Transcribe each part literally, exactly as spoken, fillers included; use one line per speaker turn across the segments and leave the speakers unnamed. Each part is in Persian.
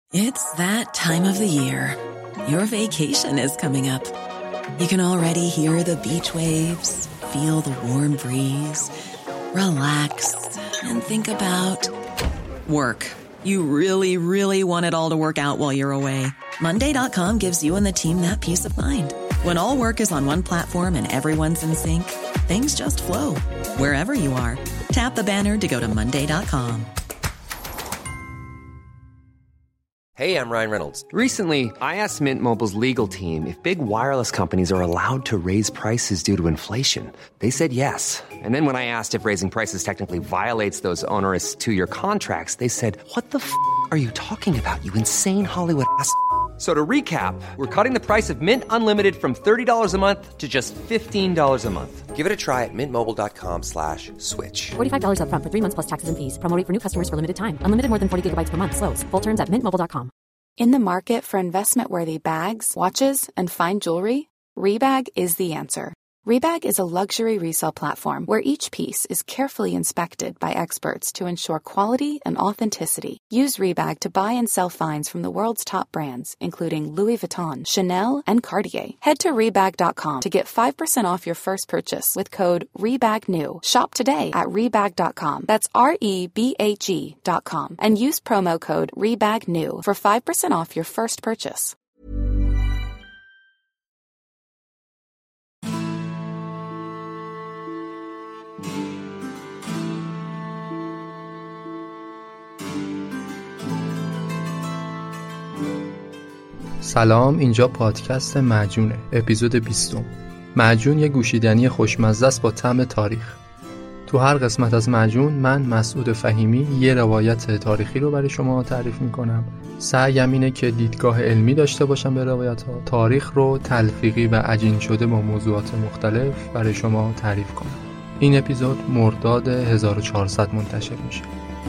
It's that time of the year. Your vacation is coming up. You can already hear the beach waves, feel the warm breeze, relax, and think about work. You really, really want it all to work out while you're away. Monday dot com gives you and the team that peace of mind. When all work is on one platform and everyone's in sync, things just flow. Wherever you are, tap the banner to go to Monday dot com.
Hey, I'm Ryan Reynolds.
Recently, I asked Mint Mobile's legal team if big wireless companies are allowed to raise prices due to inflation. They said yes. And then when I asked if raising prices technically violates those onerous two-year contracts, they said, what the f*** are you talking about, you insane Hollywood ass f- So to recap, we're cutting the price of Mint Unlimited from thirty dollars a month to just fifteen dollars a month.
Give it a try at mintmobile.com slash switch.
forty-five dollars up front for three months plus taxes and fees. Promo rate for new customers for limited time. Unlimited more than forty gigabytes per month. Slows full terms at mint mobile dot com.
In the market for investment-worthy bags, watches, and fine jewelry, Rebag is the answer. Rebag is a luxury resale platform where each piece is carefully inspected by experts to ensure quality and authenticity. Use Rebag to buy and sell finds from the world's top brands, including Louis Vuitton, Chanel, and Cartier. Head to Rebag dot com to get five percent off your first purchase with code REBAGNEW. Shop today at Rebag dot com. That's R E B A G dot com. And use promo code REBAGNEW for five percent off your first purchase.
سلام، اینجا پادکست معجونه، اپیزود بیستم. معجون یه گوشیدنی خوشمزه است با طعم تاریخ. تو هر قسمت از معجون من مسعود فهیمی یه روایت تاریخی رو برای شما تعریف میکنم. سعیم اینه که دیدگاه علمی داشته باشم به روایت ها، تاریخ رو تلفیقی و عجین شده با موضوعات مختلف برای شما تعریف کنم. این اپیزود مرداد هزار و چهارصد منتشر میشه.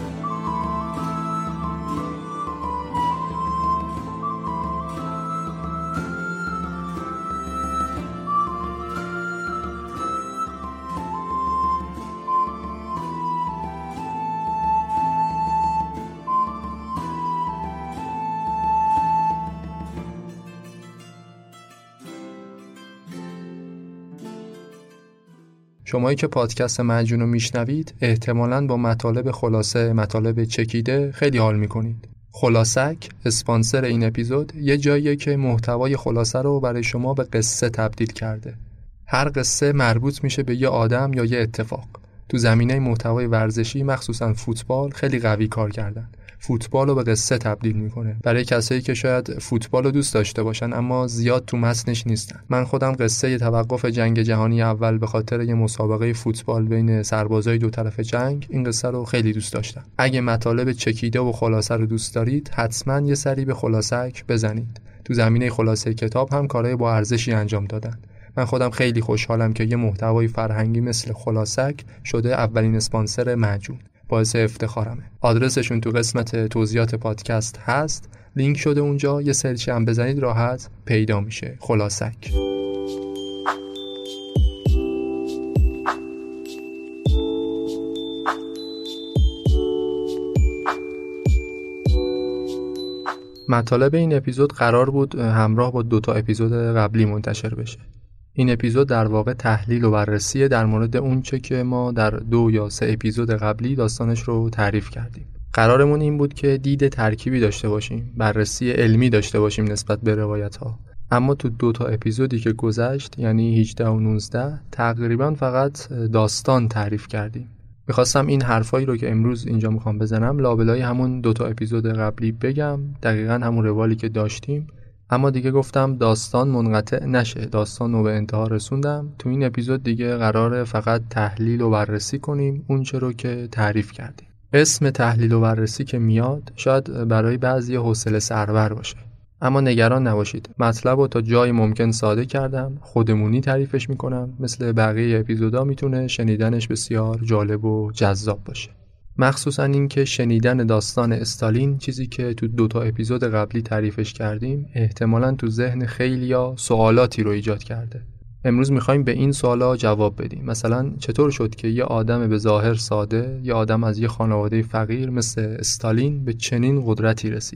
شمایی که پادکست معجون رو میشنوید احتمالاً با مطالب خلاصه، مطالب چکیده خیلی حال میکنید. خلاصک، اسپانسر این اپیزود، یه جاییه که محتوای خلاصه رو برای شما به قصه تبدیل کرده. هر قصه مربوط میشه به یه آدم یا یه اتفاق. تو زمینه محتوای ورزشی مخصوصاً فوتبال خیلی قوی کار کردن. فوتبال رو به قصه تبدیل میکنه برای کسایی که شاید فوتبال رو دوست داشته باشن اما زیاد تو متنش نیستن. من خودم قصه توقف جنگ جهانی اول به خاطر یه مسابقه فوتبال بین سربازای دو طرف جنگ، این قصه رو خیلی دوست داشتم. اگه مطالب چکیده و خلاصه رو دوست دارید حتما یه سری به خلاصک بزنید. تو زمینه خلاصه کتاب هم کارهای با ارزشی انجام دادن. من خودم خیلی خوشحالم که یه محتوای فرهنگی مثل خلاصک شده اولین اسپانسر معجون. باعث افتخارمه. آدرسشون تو قسمت توضیحات پادکست هست، لینک شده اونجا، یه سرچی هم بزنید راحت پیدا میشه. خلاصک. مطالب این اپیزود قرار بود همراه با دوتا اپیزود قبلی منتشر بشه. این اپیزود در واقع تحلیل و بررسی در مورد اون چه که ما در دو یا سه اپیزود قبلی داستانش رو تعریف کردیم. قرارمون این بود که دید ترکیبی داشته باشیم، بررسی علمی داشته باشیم نسبت به روایت ها. اما تو دو تا اپیزودی که گذشت، یعنی هجده و نوزده، تقریبا فقط داستان تعریف کردیم. میخواستم این حرفایی رو که امروز اینجا میخوام بزنم لابلای همون دو تا اپیزود قبلی بگم، دقیقاً همون روالی که داشتیم. اما دیگه گفتم داستان منقطع نشه، داستان رو به انتها رسوندم. تو این اپیزود دیگه قراره فقط تحلیل و بررسی کنیم اون چه رو که تعریف کردیم. اسم تحلیل و بررسی که میاد شاید برای بعضی حوصله سربر باشه، اما نگران نباشید. مطلب رو تا جای ممکن ساده کردم، خودمونی تعریفش میکنم. مثل بقیه اپیزودا میتونه شنیدنش بسیار جالب و جذاب باشه. مخصوصا این که شنیدن داستان استالین، چیزی که تو دو تا اپیزود قبلی تعریفش کردیم، احتمالاً تو ذهن خیلیا سوالاتی رو ایجاد کرده. امروز میخوایم به این سوالا جواب بدیم. مثلا چطور شد که یه آدم به ظاهر ساده، یه آدم از یه خانواده فقیر مثل استالین به چنین قدرتی رسید؟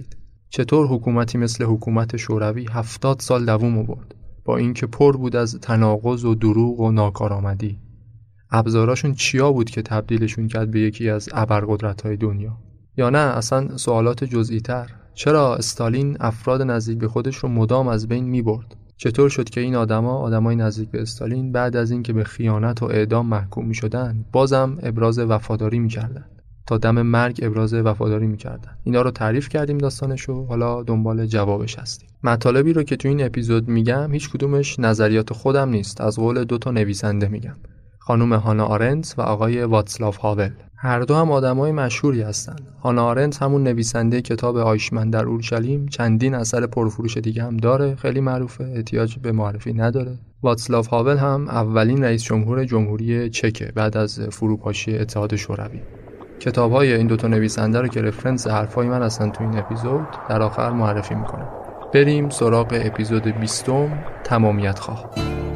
چطور حکومتی مثل حکومت شوروی هفتاد سال دوام آورد با اینکه پر بود از تناقض و دروغ و ناکارآمدی؟ ابزاراشون چیا بود که تبدیلشون کرد به یکی از ابرقدرت‌های دنیا؟ یا نه اصلا سوالات جزئی‌تر، چرا استالین افراد نزدیک به خودش رو مدام از بین می‌برد؟ چطور شد که این آدما، آدمای نزدیک به استالین، بعد از اینکه به خیانت و اعدام محکوم می‌شدن، بازم ابراز وفاداری می‌کردن؟ تا دم مرگ ابراز وفاداری می‌کردن. اینا رو تعریف کردیم داستانشو، حالا دنبال جوابش هستیم. مطالبی رو که تو این اپیزود میگم هیچ کدومش نظریات خودم نیست، از قول دو تا نویسنده میگم. خانم هانا آرندت و آقای واتسلاو هاول. هر دو هم آدمای مشهوری هستن. هانا آرندت همون نویسنده کتاب آیشمن در اورشلیم، چندین اثر پرفروش دیگه هم داره، خیلی معروفه، احتیاج به معرفی نداره. واتسلاو هاول هم اولین رئیس جمهور جمهوری چک بعد از فروپاشی اتحاد شوروی. کتاب‌های این دو تا نویسنده رو که رفرنس حرفای من هستن تو این اپیزود در آخر معرفی می‌کنم. بریم سراغ اپیزود بیستم، تمامیت خواه.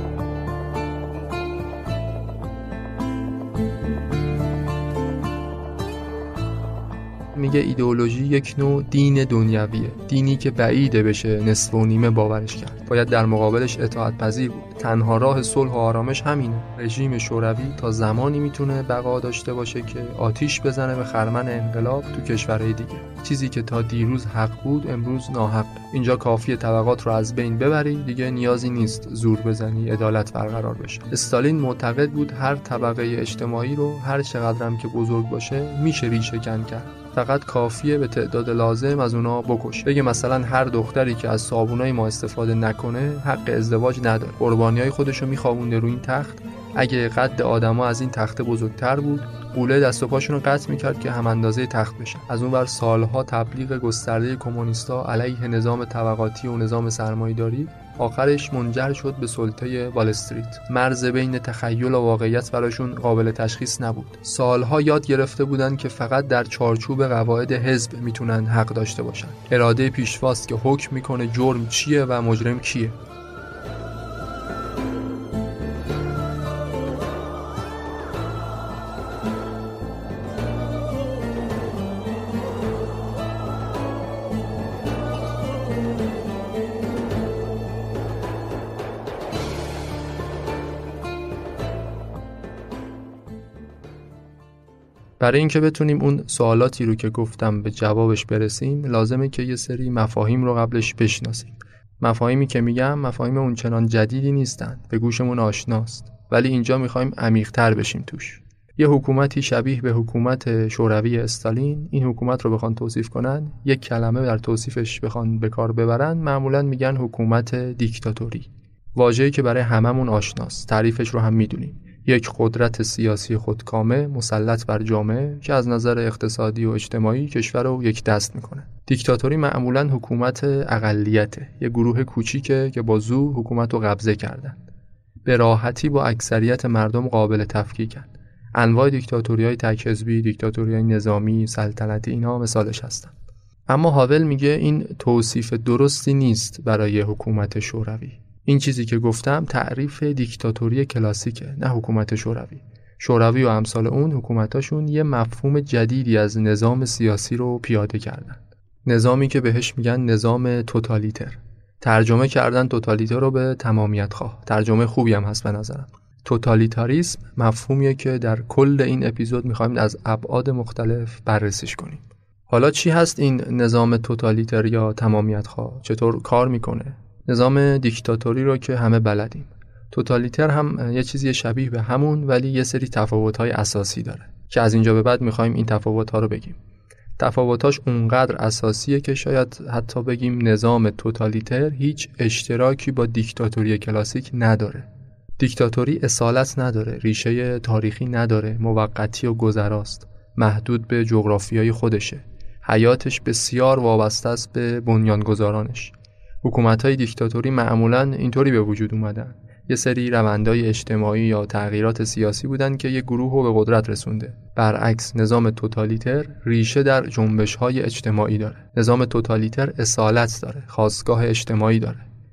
میگه ایدئولوژی یک نوع دین دنیویه، دینی که بعیده بشه نصف و نیمه باورش کرد، باید در مقابلش اطاعت پذیر بود. تنها راه صلح و آرامش همینه. رژیم شوروی تا زمانی میتونه بقا داشته باشه که آتیش بزنه به خرمن انقلاب تو کشورهای دیگه. چیزی که تا دیروز حق بود امروز ناحق. اینجا کافیه طبقات رو از بین ببری، دیگه نیازی نیست زور بزنی عدالت برقرار بشه. استالین معتقد بود هر طبقه اجتماعی رو هر چقدرم که بزرگ باشه میشه ریشه کن کرد. فقط کافیه به تعداد لازم از اونا بکشه. بگه مثلا هر دختری که از صابونای ما استفاده نکنه حق ازدواج نداره. قربانیای خودشو میخوابونده رو این تخت. اگه قد آدما از این تخته بزرگتر بود، قوله دست و پاشون رو قطع میکرد که هم اندازه تخت بشن. از اون ور سالها تبلیغ گسترده کمونیستا علیه نظام طبقاتی و نظام سرمایه‌داری آخرش منجر شد به سلطه وال استریت. مرز بین تخیل و واقعیت براشون قابل تشخیص نبود. سالها یاد گرفته بودن که فقط در چارچوب قواعد حزب میتونن حق داشته باشن. اراده پیشواست که حکم میکنه جرم چیه و مجرم کیه. برای اینکه بتونیم اون سوالاتی رو که گفتم به جوابش برسیم، لازمه که یه سری مفاهیم رو قبلش بشناسیم. مفاهیمی که میگم مفاهیم اونچنان جدیدی نیستن، به گوشمون آشناست، ولی اینجا میخوایم عمیق‌تر بشیم توش. یه حکومتی شبیه به حکومت شوروی استالین، این حکومت رو بخوان توصیف کنن، یک کلمه در توصیفش بخوان به کار ببرن، معمولاً میگن حکومت دیکتاتوری. واژه‌ای که برای هممون آشناست، تعریفش رو هم میدونیم. یک قدرت سیاسی خودکامه مسلط بر جامعه که از نظر اقتصادی و اجتماعی کشور رو یک دست میکنه. دیکتاتوری معمولاً حکومت اقلیته، یک گروه کوچیکه که با زور حکومت رو قبضه کردن. به راحتی با اکثریت مردم قابل تفکیکن. انواع دیکتاتوری‌های تک حزبی، دیکتاتوری‌های نظامی، سلطنتی، اینها مثالش هستن. اما هاول میگه این توصیف درستی نیست برای حکومت شوروی. این چیزی که گفتم تعریف دیکتاتوری کلاسیکه، نه حکومت شوروی. شوروی و امثال اون حکومتاشون یه مفهوم جدیدی از نظام سیاسی رو پیاده کردن. نظامی که بهش میگن نظام توتالیتر. ترجمه کردن توتالیتر رو به تمامیت خواه. ترجمه خوبی هم هست به نظرم. توتالیتاریسم مفهومیه که در کل این اپیزود میخوایم از ابعاد مختلف بررسیش کنیم. حالا چی هست این نظام توتالیتر یا تمامیت خواه؟ چطور کار میکنه؟ نظام دیکتاتوری رو که همه بلدیم. توتالیتر هم یه چیزی شبیه به همون، ولی یه سری تفاوت‌های اساسی داره که از اینجا به بعد می‌خوایم این تفاوت‌ها رو بگیم. تفاوتاش اونقدر اساسیه که شاید حتی بگیم نظام توتالیتر هیچ اشتراکی با دیکتاتوری کلاسیک نداره. دیکتاتوری اصالت نداره، ریشه تاریخی نداره، موقتی و گذراست، محدود به جغرافیای خودشه. حیاتش بسیار وابسته است به بنیانگذارانش. حکومت‌های دیکتاتوری معمولاً اینطوری به وجود اومدن. یه سری روندهای اجتماعی یا تغییرات سیاسی بودن که یه گروه رو به قدرت رسونده. برعکس نظام توتالیتر ریشه در جنبش‌های اجتماعی داره. نظام توتالیتر اصالت داره، خاستگاه اجتماعی داره.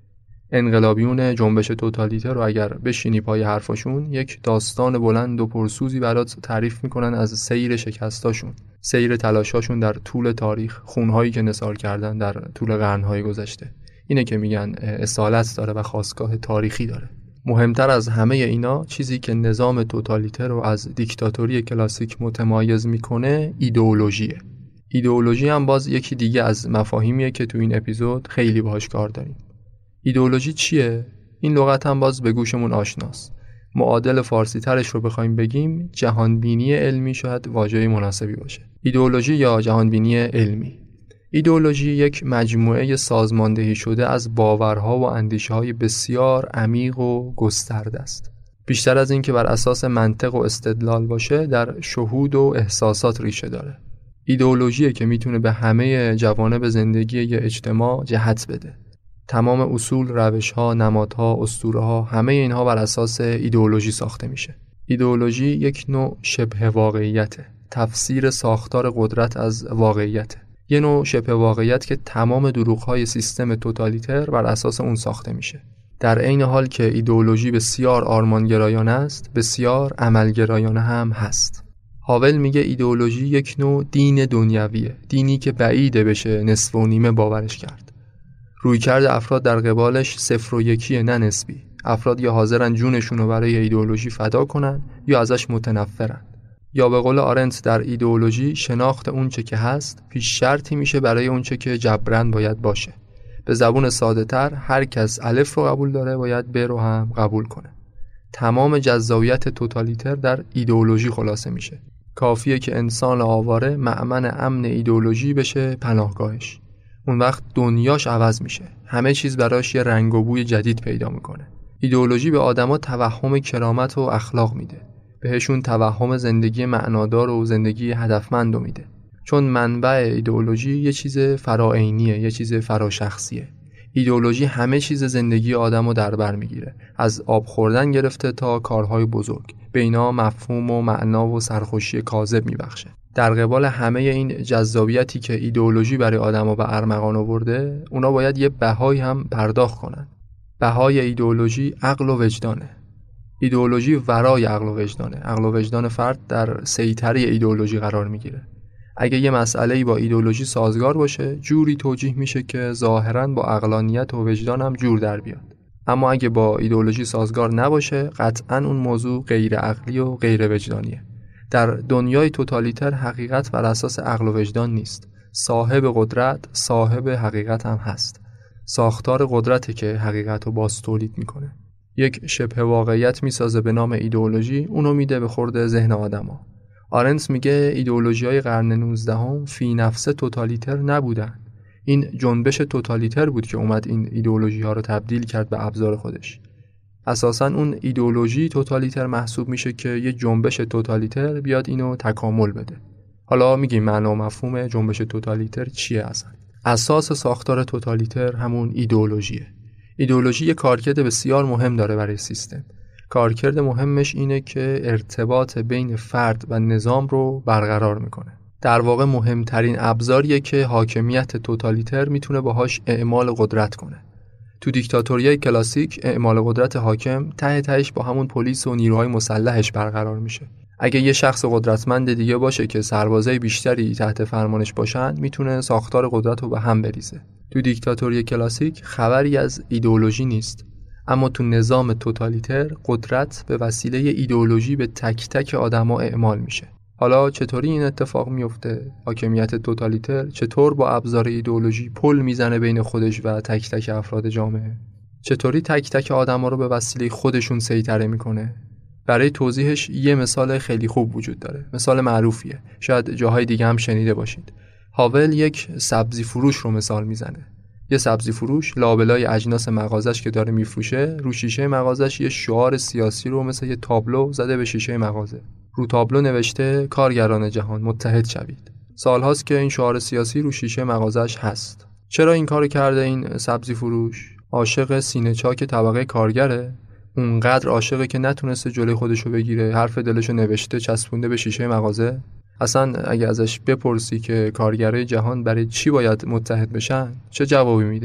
انقلابیون جنبش توتالیته رو اگر بشینی پای حرفاشون، یک داستان بلند و پرسوزی برات تعریف میکنن از سیر شکستاشون، سیر تلاشاشون در طول تاریخ، خونهایی که نثار کردن در طول قرنهای گذشته. اینه که میگن اصالت داره و خاستگاه تاریخی داره. مهمتر از همه اینا، چیزی که نظام توتالیته رو از دیکتاتوری کلاسیک متمایز میکنه ایدئولوژیه. ایدئولوژی هم باز یکی دیگه از مفاهیمیه که تو این اپیزود خیلی باهاش کار داریم. ایدئولوژی چیه؟ این لغت هم باز به گوشمون آشناست. معادل فارسی ترش رو بخوایم بگیم، جهانبینی علمی شاید واژه مناسبی باشه. ایدئولوژی یا جهانبینی علمی. ایدئولوژی یک مجموعه سازماندهی شده از باورها و اندیشه‌های بسیار عمیق و گسترده است. بیشتر از این که بر اساس منطق و استدلال باشه، در شهود و احساسات ریشه داره. ایدئولوژیه که میتونه به همه جوانب زندگی یه اجتماع جهت بده. تمام اصول، روش‌ها، نمادها، اسطوره‌ها، همه اینها بر اساس ایدئولوژی ساخته میشه. ایدئولوژی یک نوع شبه واقعیته، تفسیر ساختار قدرت از واقعیته. یه نوع شبه واقعیت که تمام دروغ‌های سیستم توتالیتر بر اساس اون ساخته میشه. در عین حال که ایدئولوژی بسیار آرمانگرایانه است، بسیار عملگرایانه هم هست. هاول میگه ایدئولوژی یک نوع دین دنیویه، دینی که بعیده بشه نصف و نیمه باورش کرد. رویکرد افراد در قبالش صفر و یکیه، نه نسبی. افراد یا حاضرن جونشون رو برای ایدئولوژی فدا کنن یا ازش متنفرن. یا به قول آرنت در ایدئولوژی، شناخت اون چه که هست پیش شرطی میشه برای اون چه که جبران باید باشه. به زبون ساده تر، هر کس الف رو قبول داره باید ب رو هم قبول کنه. تمام جذابیت توتالیتر در ایدئولوژی خلاصه میشه. کافیه که انسان آواره مأمن امن ایدئولوژی بشه پناهگاهش. اون وقت دنیاش عوض میشه. همه چیز براش یه رنگ و بوی جدید پیدا میکنه. ایدئولوژی به آدما توهم کرامت و اخلاق میده. بهشون توهم زندگی معنادار و زندگی هدفمند رو میده. چون منبع ایدئولوژی یه چیز فراعینیه، یه چیز فراشخصیه. ایدئولوژی همه چیز زندگی آدمو در بر میگیره، از آب خوردن گرفته تا کارهای بزرگ. به اینا مفهوم و معنا و سرخوشی کاذب میبخشه. در قبال همه این جذابیتی که ایدئولوژی برای آدمو به ارمغان آورده، اونا باید یه بهای هم پرداخت کنن. بهای ایدئولوژی عقل و وجدانه. ایدئولوژی ورای عقل و وجدانه. عقل و وجدان فرد در سیطره ایدئولوژی قرار میگیره. اگه یه مسئله‌ای با ایدئولوژی سازگار باشه، جوری توجیه میشه که ظاهراً با عقلانیت و وجدان هم جور در بیاد. اما اگه با ایدئولوژی سازگار نباشه، قطعاً اون موضوع غیر عقلی و غیر وجدانیه. در دنیای توتالیتر حقیقت بر اساس عقل و وجدان نیست. صاحب قدرت صاحب حقیقت هم هست. ساختار قدرته که حقیقت رو باز تولید میکنه. یک شبه واقعیت میسازه به نام ایدئولوژی، اونو میده به خورد ذهن آدما. آرنت میگه ایدئولوژی‌های قرن نوزدهم فی نفسه توتالیتر نبودن. این جنبش توتالیتر بود که اومد این ایدئولوژی‌ها رو تبدیل کرد به ابزار خودش. اساساً اون ایدئولوژی توتالیتر محسوب میشه که یه جنبش توتالیتر بیاد اینو تکامل بده. حالا میگیم معنا و مفهوم جنبش توتالیتر چیه اصلا؟ اساس ساختار توتالیتر همون ایدئولوژیه. ایدئولوژی یه کارکرد بسیار مهم داره برای سیستم. کارکرد مهمش اینه که ارتباط بین فرد و نظام رو برقرار میکنه. در واقع مهمترین ابزاریه که حاکمیت توتالیتر میتونه باهاش اعمال قدرت کنه. تو دیکتاتوریای کلاسیک اعمال قدرت حاکم ته تهش با همون پلیس و نیروهای مسلحش برقرار میشه. اگه یه شخص قدرتمند دیگه باشه که سربازای بیشتری تحت فرمانش باشن، میتونه ساختار قدرت رو به هم بریزه. تو دیکتاتوری کلاسیک خبری از ایدئولوژی نیست، اما تو نظام توتالیتر قدرت به وسیله ایدئولوژی به تک تک آدما اعمال میشه. حالا چطوری این اتفاق میفته؟ حاکمیت توتالیتر چطور با ابزار ایدئولوژی پل میزنه بین خودش و تک تک افراد جامعه؟ چطوری تک تک آدما رو به وسیله خودشون سیطره میکنه؟ برای توضیحش یه مثال خیلی خوب وجود داره. مثال معروفیه. شاید جاهای دیگه هم شنیده باشید. هاول یک سبزی فروش رو مثال میزنه. یه سبزی فروش لابلای اجناس مغازش که داره میفروشه، رو شیشه مغازش یه شعار سیاسی رو مثل یه تابلو زده به شیشه مغازه. رو تابلو نوشته کارگران جهان متحد شوید. سالهاست که این شعار سیاسی رو شیشه مغازش هست. چرا این کارو کرده این سبزی فروش؟ عاشق سینه چاک طبقه کارگره. اونقدر عاشقه که نتونسته جلوی خودشو بگیره، حرف دلشو نوشته چسبونده به شیشه مغازه. اصلا اگه ازش بپرسی که کارگرای جهان برای چی باید متحد بشن، چه جوابی میده؟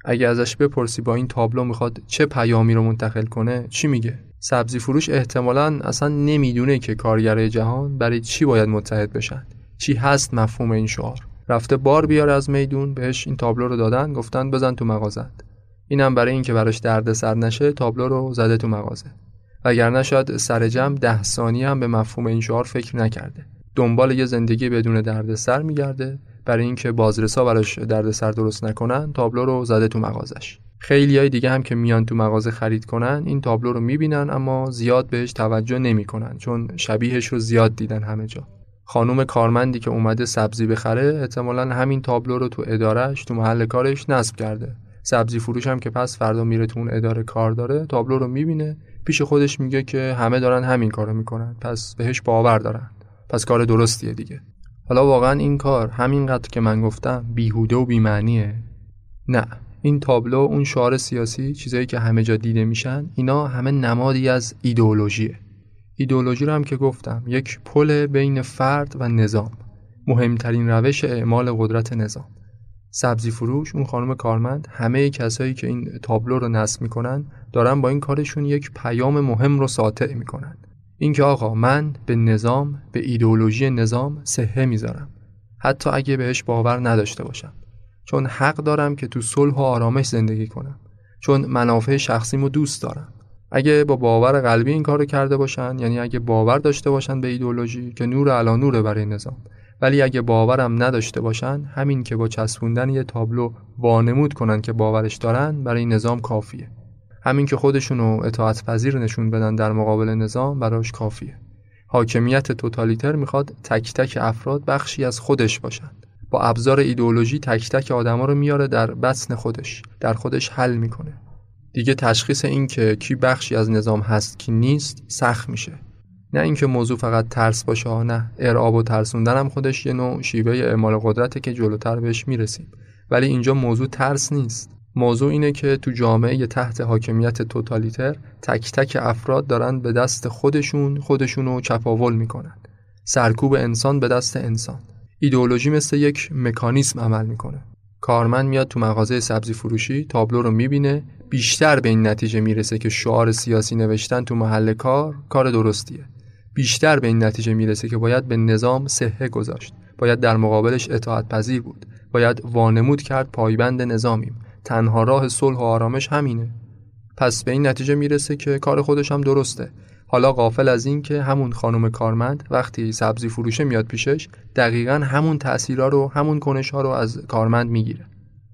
اگه ازش بپرسی با این تابلو میخواد چه پیامی رو منتقل کنه، چی میگه؟ سبزی فروش احتمالاً اصلا نمیدونه که کارگرای جهان برای چی باید متحد بشن. چی هست مفهوم این شعار؟ رفته بار بیاره از میدون، بهش این تابلو رو دادن، گفتن بزن تو مغازت. اینم برای اینکه براش دردسر نشه تابلو رو زده تو مغازه. وگرنه شاید سر جمع ده ثانیه هم به مفهوم این شعار فکر نکرده. دنبال یه زندگی بدون دردسر میگرده، برای اینکه بازرسا براش دردسر درست نکنن تابلو رو زده تو مغازش. خیلیای دیگه هم که میان تو مغازه خرید کنن این تابلو رو میبینن اما زیاد بهش توجه نمیکنن، چون شبیهش رو زیاد دیدن همه جا. خانم کارمندی که اومده سبزی بخره احتمالاً همین تابلو رو تو ادارهش، تو محل کارش نصب کرده. سبزی فروش هم که پس فردا میره تو اون اداره کار داره، تابلو رو میبینه، پیش خودش میگه که همه دارن همین کارو میکنن، پس بهش باور دارن، پس کار درستیه دیگه. حالا واقعا این کار همینقدر که من گفتم بیهوده و بی‌معنیه؟ نه، این تابلو، اون شعار سیاسی، چیزایی که همه جا دیده میشن، اینا همه نمادی از ایدئولوژیه. ایدئولوژی رو هم که گفتم یک پل بین فرد و نظام، مهمترین روش اعمال قدرت نظام. سبزی فروش، اون خانم کارمند، همه کسایی که این تابلو رو نصب میکنن دارن با این کارشون یک پیام مهم رو ساطع میکنن. اینکه آقا من به نظام، به ایدئولوژی نظام صحه میذارم، حتی اگه بهش باور نداشته باشم، چون حق دارم که تو صلح و آرامش زندگی کنم، چون منافع شخصیمو دوست دارم. اگه با باور قلبی این کارو کرده باشن، یعنی اگه باور داشته باشن به ایدئولوژی، که نور علی نوره برای نظام. ولی اگه باورم نداشته باشن، همین که با چسبوندن یه تابلو وانمود کنن که باورش دارن برای نظام کافیه. همین که خودشونو اطاعت پذیر نشون بدن در مقابل نظام براش کافیه. حاکمیت توتالیتر میخواد تک تک افراد بخشی از خودش باشن. با ابزار ایدئولوژی تک تک آدما رو میاره در بطن خودش، در خودش حل میکنه. دیگه تشخیص این که کی بخشی از نظام هست کی نیست سخت میشه. نه اینکه موضوع فقط ترس باشه، نه، ارعاب و ترسوندن هم خودش یه نوع شیوه اعمال قدرته که جلوتر بهش میرسیم. ولی اینجا موضوع ترس نیست. موضوع اینه که تو جامعه تحت حاکمیت توتالیتر تک تک افراد دارن به دست خودشون خودشونو چپاول میکنن. سرکوب انسان به دست انسان. ایدئولوژی مثل یک مکانیسم عمل میکنه. کارمند میاد تو مغازه سبزی فروشی، تابلو رو میبینه، بیشتر به این نتیجه میرسه که شعار سیاسی نوشتن تو محل کار کار درستیه. بیشتر به این نتیجه میرسه که باید به نظام صحه گذاشت، باید در مقابلش اطاعت پذیر بود، باید وانمود کرد پایبند نظامیم، تنها راه صلح و آرامش همینه. پس به این نتیجه میرسه که کار خودش هم درسته. حالا غافل از این که همون خانم کارمند وقتی سبزی فروشه میاد پیشش، دقیقاً همون تأثیرها رو، همون کنش‌ها رو از کارمند میگیره.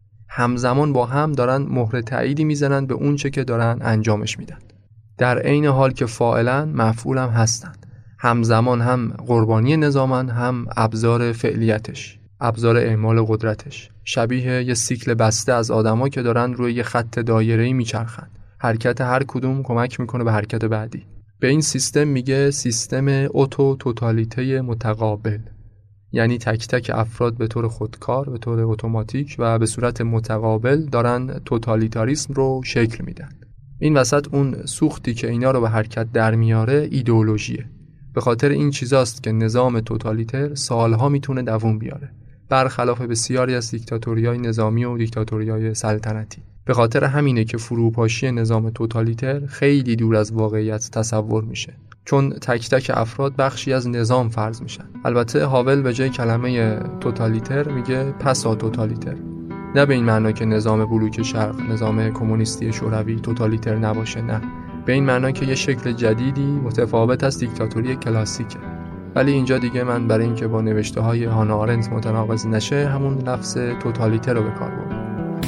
همزمان با هم دارن مهر تأییدی میزنن به اون چه که دارن انجامش میدن. در عین حال که فاعلاً مفعول هم هستن. همزمان هم قربانی نظامن، هم ابزار فعلیتش، ابزار اعمال قدرتش. شبیه یه سیکل بسته از آدما که دارن روی یه خط دایره‌ای میچرخن. حرکت هر کدوم کمک میکنه به حرکت بعدی. به این سیستم میگه سیستم اوتو توتالیته متقابل. یعنی تک تک افراد به طور خودکار، به طور اتوماتیک و به صورت متقابل دارن توتالیتاریسم رو شکل میدن. این وسط اون سوختی که اینا رو به حرکت در میاره ایدئولوژیه. به خاطر این چیزاست که نظام توتالیتر سالها میتونه دوام بیاره، برخلاف بسیاری از دیکتاتوری‌های نظامی و دیکتاتوری‌های سلطنتی. به خاطر همینه که فروپاشی نظام توتالیتر خیلی دور از واقعیت تصور میشه، چون تک تک افراد بخشی از نظام فرض میشن. البته هاول به جای کلمه توتالیتر میگه پسا توتالیتر، نه به این معنا که نظام بلوک شرق، نظام کمونیستی شوروی توتالیتر نباشه، نه، به این معنا که یه شکل جدیدی متفاوت از دیکتاتوری کلاسیکه. ولی اینجا دیگه من برای اینکه با نوشته های هانا آرنت متناقض نشه همون لفظ توتالیتر رو به کار بردم.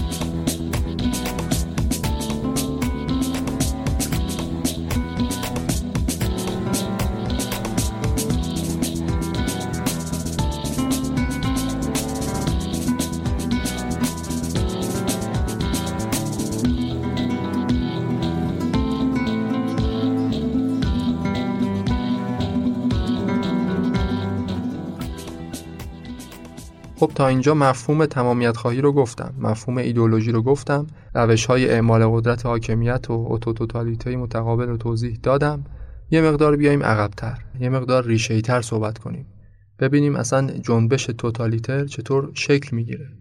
خب تا اینجا مفهوم تمامیت خواهی رو گفتم، مفهوم ایدئولوژی رو گفتم، روش‌های اعمال قدرت حاکمیت و اوتوتالیته متقابل رو توضیح دادم. یه مقدار بیایم عقب‌تر، یه مقدار ریشه‌ای‌تر صحبت کنیم. ببینیم اصلا جنبش توتالیتر چطور شکل میگیره.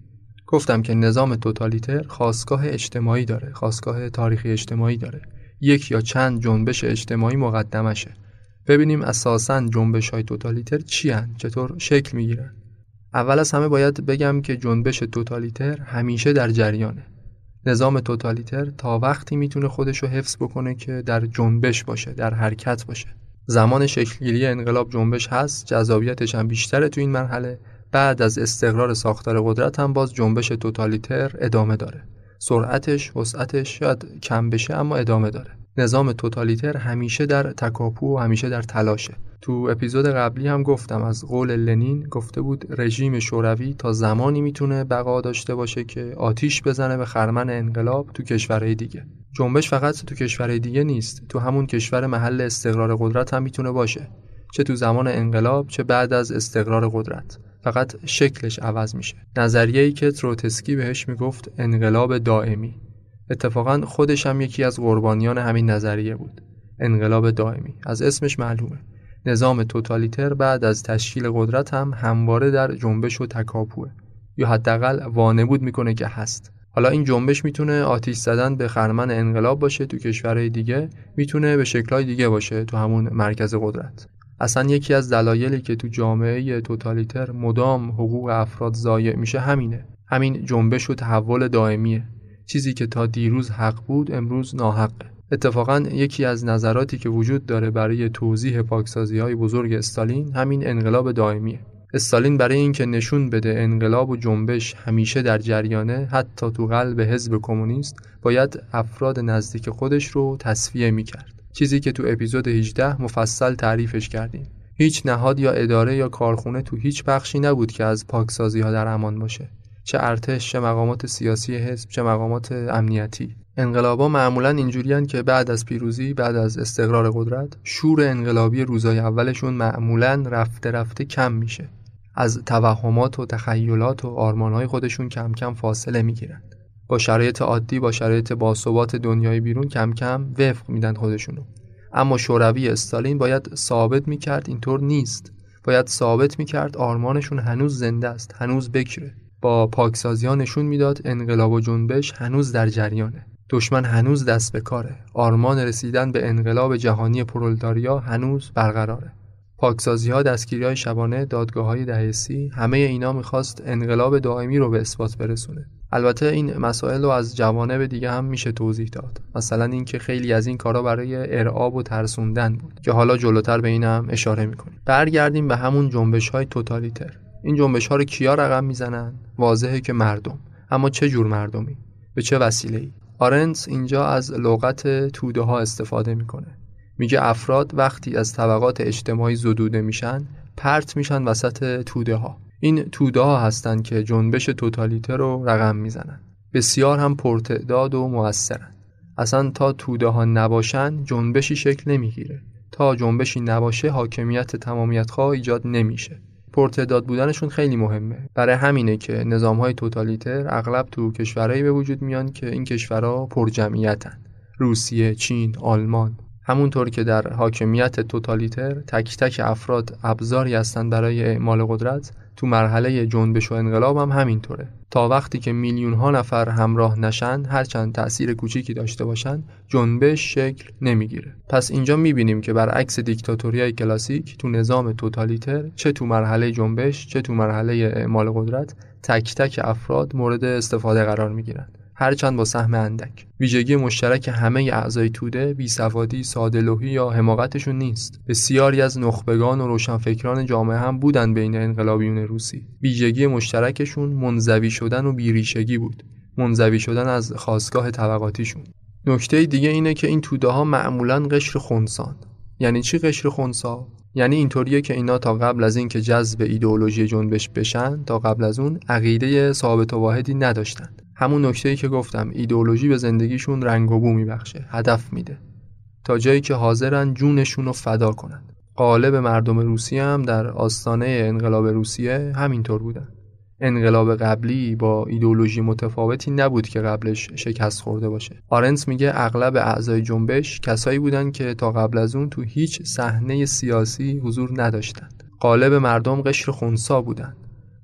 گفتم که نظام توتالیتر خاستگاه اجتماعی داره، خاستگاه تاریخی اجتماعی داره. یک یا چند جنبش اجتماعی مقدمشه. ببینیم اساساً جنبش‌های توتالیتر چی هن؟ چطور شکل میگیرن؟ اول از همه باید بگم که جنبش توتالیتر همیشه در جریانه. نظام توتالیتر تا وقتی میتونه خودشو حفظ بکنه که در جنبش باشه، در حرکت باشه. زمان شکلگیری انقلاب جنبش هست، جذابیتش هم بیشتره تو این مرحله. بعد از استقرار ساختار قدرت هم باز جنبش توتالیتر ادامه داره. سرعتش، وسعتش شاید کم بشه اما ادامه داره. نظام توتالیتر همیشه در تکاپو و همیشه در تلاشه. تو اپیزود قبلی هم گفتم از قول لنین گفته بود رژیم شوروی تا زمانی میتونه بقا داشته باشه که آتیش بزنه به خرمن انقلاب تو کشورهای دیگه. جنبش فقط تو کشورهای دیگه نیست، تو همون کشور محل استقرار قدرت هم میتونه باشه، چه تو زمان انقلاب چه بعد از استقرار قدرت. فقط شکلش عوض میشه. نظریه‌ای که تروتسکی بهش میگفت انقلاب دائمی. اتفاقا خودش هم یکی از قربانیان همین نظریه بود. انقلاب دائمی از اسمش معلومه. نظام توتالیتر بعد از تشکیل قدرت هم همواره در جنبش و تکاپوه، یا حداقل وانمود میکنه که هست. حالا این جنبش میتونه آتش زدن به خرمن انقلاب باشه تو کشورهای دیگه، میتونه به شکل‌های دیگه باشه تو همون مرکز قدرت. اصلا یکی از دلایلی که تو جامعه توتالیتر مدام حقوق افراد ضایع میشه همینه. همین جنبش و تحول دائمیه. چیزی که تا دیروز حق بود امروز ناحقه. اتفاقا یکی از نظراتی که وجود داره برای توضیح پاکسازی‌های بزرگ استالین همین انقلاب دائمیه. استالین برای اینکه نشون بده انقلاب و جنبش همیشه در جریانه، حتی تو قلب حزب کمونیست، باید افراد نزدیک خودش رو تصفیه میکرد. چیزی که تو اپیزود هجده مفصل تعریفش کردیم. هیچ نهاد یا اداره یا کارخونه تو هیچ بخشی نبود که از پاکسازی‌ها در امان باشه. چه ارتش، چه مقامات سیاسی حزب، چه مقامات امنیتی. انقلابا معمولاً اینجوریان که بعد از پیروزی، بعد از استقرار قدرت، شور انقلابی روزای اولشون معمولاً رفته رفته کم میشه. از توهمات و تخیلات و آرمان‌های خودشون کم کم فاصله میگیرن. با شرایط عادی، با شرایط باثبات دنیای بیرون کم کم وفق میدن خودشونو. اما شوروی استالین باید ثابت میکرد اینطور نیست. باید ثابت میکرد آرمانشون هنوز زنده است، هنوز بکره. با پاکسازی‌ها نشون میداد انقلاب و جنبش هنوز در جریانه. دشمن هنوز دست به کاره. آرمان رسیدن به انقلاب جهانی پرولتاریا هنوز برقراره. پاکسازی‌ها، دستگیری‌های شبانه، دادگاه‌های دهه سی، همه اینا می‌خواست انقلاب دائمی رو به اثبات برسونه. البته این مسائل رو از جوانب دیگه هم میشه توضیح داد. مثلا اینکه خیلی از این کارا برای ارعاب و ترسوندن بود که حالا جلوتر به این هم اشاره می‌کنیم. برگردیم به همون جنبش‌های توتالیتر. این جنبش‌ها رو کیا رقم میزنن؟ واضحه که مردم. اما چه جور مردمی؟ به چه وسیله‌ای؟ آرنتس اینجا از لغت توده ها استفاده میکنه. میگه افراد وقتی از طبقات اجتماعی زدوده میشن، پرت میشن وسط توده ها. این توده ها هستن که جنبش توتالیتر رو رقم میزنن. بسیار هم پرتعداد و مؤثرن. اصلا تا توده ها نباشن جنبشی شکل نمیگیره. تا جنبشی نباشه حاکمیت تمامیت خواه ایجاد نمیشه. پرتعداد بودنشون خیلی مهمه. برای همینه که نظام‌های توتالیتر اغلب تو کشورهایی به وجود میان که این کشورها پرجمعیتن. روسیه، چین، آلمان. همونطور که در حاکمیت توتالیتر تک تک افراد ابزاری هستن برای اعمال قدرت، تو مرحله جنبش و انقلاب هم همینطوره. تا وقتی که میلیون ها نفر همراه نشن، هرچند تأثیر کوچیکی داشته باشن، جنبش شکل نمیگیره. پس اینجا میبینیم که برعکس دیکتاتوریای کلاسیک، تو نظام توتالیتر چه تو مرحله جنبش چه تو مرحله اعمال قدرت، تک تک افراد مورد استفاده قرار میگیرن، هرچند با سهم اندک. ویژگی مشترک همه اعضای توده بیسوادی، ساده‌لوحی یا حماقتشون نیست. بسیاری از نخبگان و روشنفکران جامعه هم بودن بین انقلابیون روسی. ویژگی مشترکشون منزوی شدن و بیریشگی بود. منزوی شدن از خاستگاه طبقاتیشون. نکته دیگه اینه که این توده ها معمولاً قشر خنثان. یعنی چی قشر خنثی؟ یعنی اینطوریه که اینا تا قبل از این که جذب ایدئولوژی جنبش بشن، تا قبل از اون عقیده ثابت و واحدی نداشتن. همون نکته‌ای که گفتم، ایدئولوژی به زندگیشون رنگ و بو میبخشه، هدف میده، تا جایی که حاضرن جونشون رو فدا کنن. غالب مردم روسیه هم در آستانه انقلاب روسیه همینطور بودن. انقلاب قبلی با ایدئولوژی متفاوتی نبود که قبلش شکست خورده باشه. آرنتس میگه اغلب اعضای جنبش کسایی بودن که تا قبل از اون تو هیچ صحنه سیاسی حضور نداشتند. غالب مردم قشر خنثی بودن.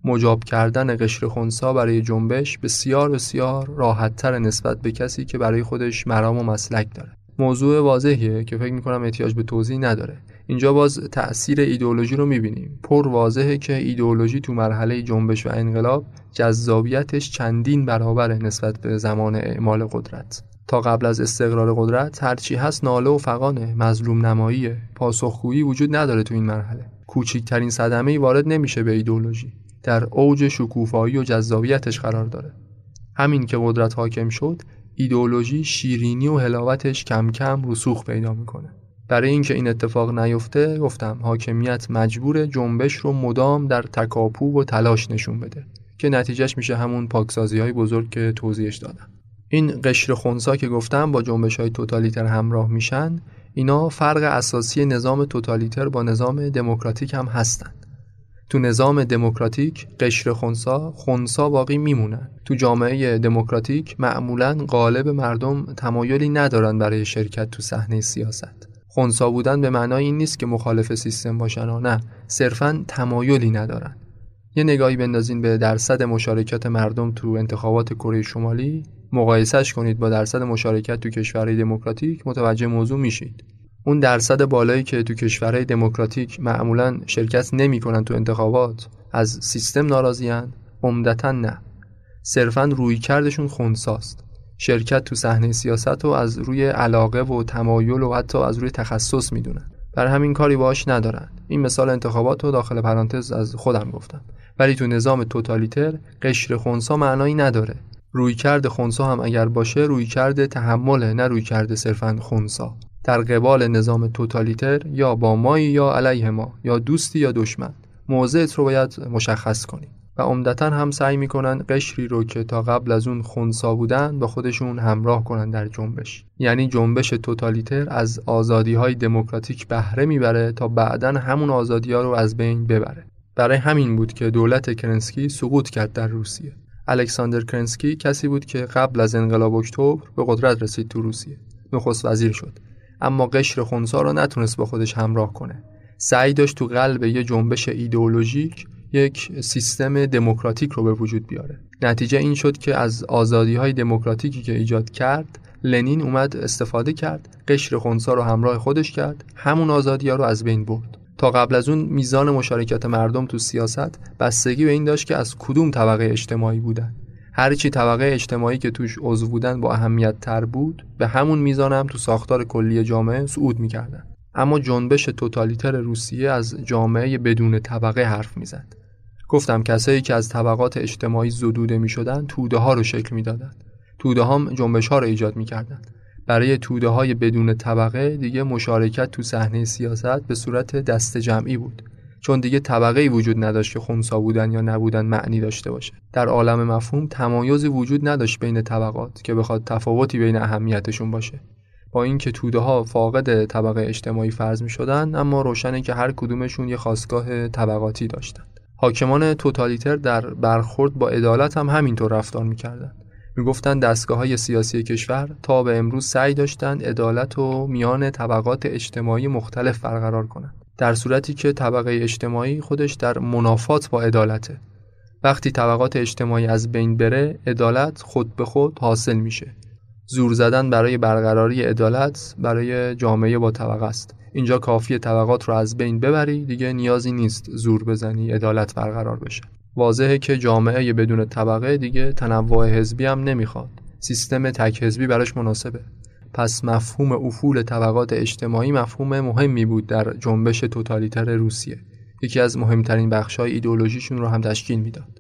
مجاب کردن قشر خنثی برای جنبش بسیار بسیار راحت‌تر نسبت به کسی که برای خودش مرام و مسلک داره. موضوع واضحیه که فکر می‌کنم احتیاج به توضیح نداره. اینجا باز تأثیر ایدئولوژی رو می‌بینیم. پر واضحه که ایدئولوژی تو مرحله جنبش و انقلاب جذابیتش چندین برابره نسبت به زمان اعمال قدرت. تا قبل از استقرار قدرت هرچی هست ناله و فغانه، مظلوم نماییه، پاسخگویی وجود نداره تو این مرحله. کوچکترین صدمه‌ای وارد نمیشه به ایدئولوژی. در اوج شکوفایی و جذابیتش قرار داره. همین که قدرت حاکم شد، ایدئولوژی شیرینی و حلاوتش کم کم رسوخ پیدا میکنه. برای اینکه این اتفاق نیفته، گفتم حاکمیت مجبور جنبش رو مدام در تکاپو و تلاش نشون بده که نتیجهش میشه همون پاکسازی‌های بزرگ که توضیحش دادم. این قشر خنثی که گفتم با جنبش‌های توتالیتر همراه میشن، اینا فرق اساسی نظام توتالیتر با نظام دموکراتیک هم هستن. تو نظام دموکراتیک قشر خنثی خنثی باقی میمونن. تو جامعه دموکراتیک معمولاً غالب مردم تمایلی ندارن برای شرکت تو صحنه سیاست. خنثی بودن به معنای این نیست که مخالف سیستم باشن، و نه، صرفاً تمایلی ندارن. یه نگاهی بندازین به درصد مشارکت مردم تو انتخابات کره شمالی، مقایسهش کنید با درصد مشارکت تو کشورهای دموکراتیک، متوجه موضوع میشید. اون درصد بالایی که تو کشورهای دموکراتیک معمولاً شرکت نمی‌کنن تو انتخابات، از سیستم ناراضی‌اند؟ عمدتاً نه. صرفاً رویکردشون خنثی‌ست. شرکت تو صحنه سیاست رو از روی علاقه و تمایل و حتی از روی تخصص میدونن. بر همین کاری باهاش ندارن. این مثال انتخابات رو داخل پرانتز از خودم گفتم. ولی تو نظام توتالیتر قشر خنثی معنایی نداره. رویکرد خنثی هم اگر باشه، رویکرد تحمله، نه رویکرد صرفاً خنثی. در قبال نظام توتالیتر یا با مایی یا علیه ما، یا دوستی یا دشمن، موضعت رو باید مشخص کنی. و عمدتاً هم سعی میکنن قشری رو که تا قبل از اون خنثی بودن با خودشون همراه کنن در جنبش. یعنی جنبش توتالیتر از آزادی‌های دموکراتیک بهره میبره تا بعداً همون آزادی‌ها رو از بین ببره. برای همین بود که دولت کرنسکی سقوط کرد در روسیه. الکساندر کرنسکی کسی بود که قبل از انقلاب اکتبر به قدرت رسید تو روسیه. نخست وزیر شد. اما قشر خنثی رو نتونست با خودش همراه کنه. سعی داشت تو قلب یه جنبش ایدئولوژیک یک سیستم دموکراتیک رو به وجود بیاره. نتیجه این شد که از آزادی‌های دموکراتیکی که ایجاد کرد، لنین اومد استفاده کرد، قشر خنثی رو همراه خودش کرد، همون آزادی‌ها رو از بین برد. تا قبل از اون میزان مشارکت مردم تو سیاست بستگی به این داشت که از کدوم طبقه اجتماعی بودن. هرچی طبقه اجتماعی که توش عضو بودن با اهمیت تر بود، به همون میزان هم تو ساختار کلی جامعه صعود میکردن. اما جنبش توتالیتر روسیه از جامعه بدون طبقه حرف میزد. گفتم کسایی که از طبقات اجتماعی زدوده میشدن توده ها رو شکل میدادن. توده ها جنبش ها رو ایجاد میکردن. برای توده های بدون طبقه دیگه مشارکت تو صحنه سیاست به صورت دست جمعی بود، چون دیگه طبقه‌ای وجود نداشت که خنثی بودن یا نبودن معنی داشته باشه. در عالم مفهوم تمایزی وجود نداشت بین طبقات که بخواد تفاوتی بین اهمیتشون باشه. با اینکه توده ها فاقد طبقه اجتماعی فرض می‌شدن، اما روشنه که هر کدومشون یه خاستگاه طبقاتی داشتن. حاکمان توتالیتر در برخورد با عدالت هم همینطور رفتار می‌کردن. میگفتن دستگاه‌های سیاسی کشور تا به امروز سعی داشتن عدالت و میان طبقات اجتماعی مختلف برقرار کنند، در صورتی که طبقه اجتماعی خودش در منافات با عدالته. وقتی طبقات اجتماعی از بین بره، عدالت خود به خود حاصل میشه. زور زدن برای برقراری عدالت برای جامعه با طبقه است. اینجا کافیه طبقات رو از بین ببری، دیگه نیازی نیست زور بزنی عدالت برقرار بشه. واضحه که جامعه بدون طبقه دیگه تنوع حزبی هم نمیخواد. سیستم تک حزبی براش مناسبه. پس مفهوم افول طبقات اجتماعی مفهوم مهمی بود در جنبش توتالیتر روسیه. یکی از مهمترین بخش‌های ایدئولوژیشون رو هم تشکیل میداد.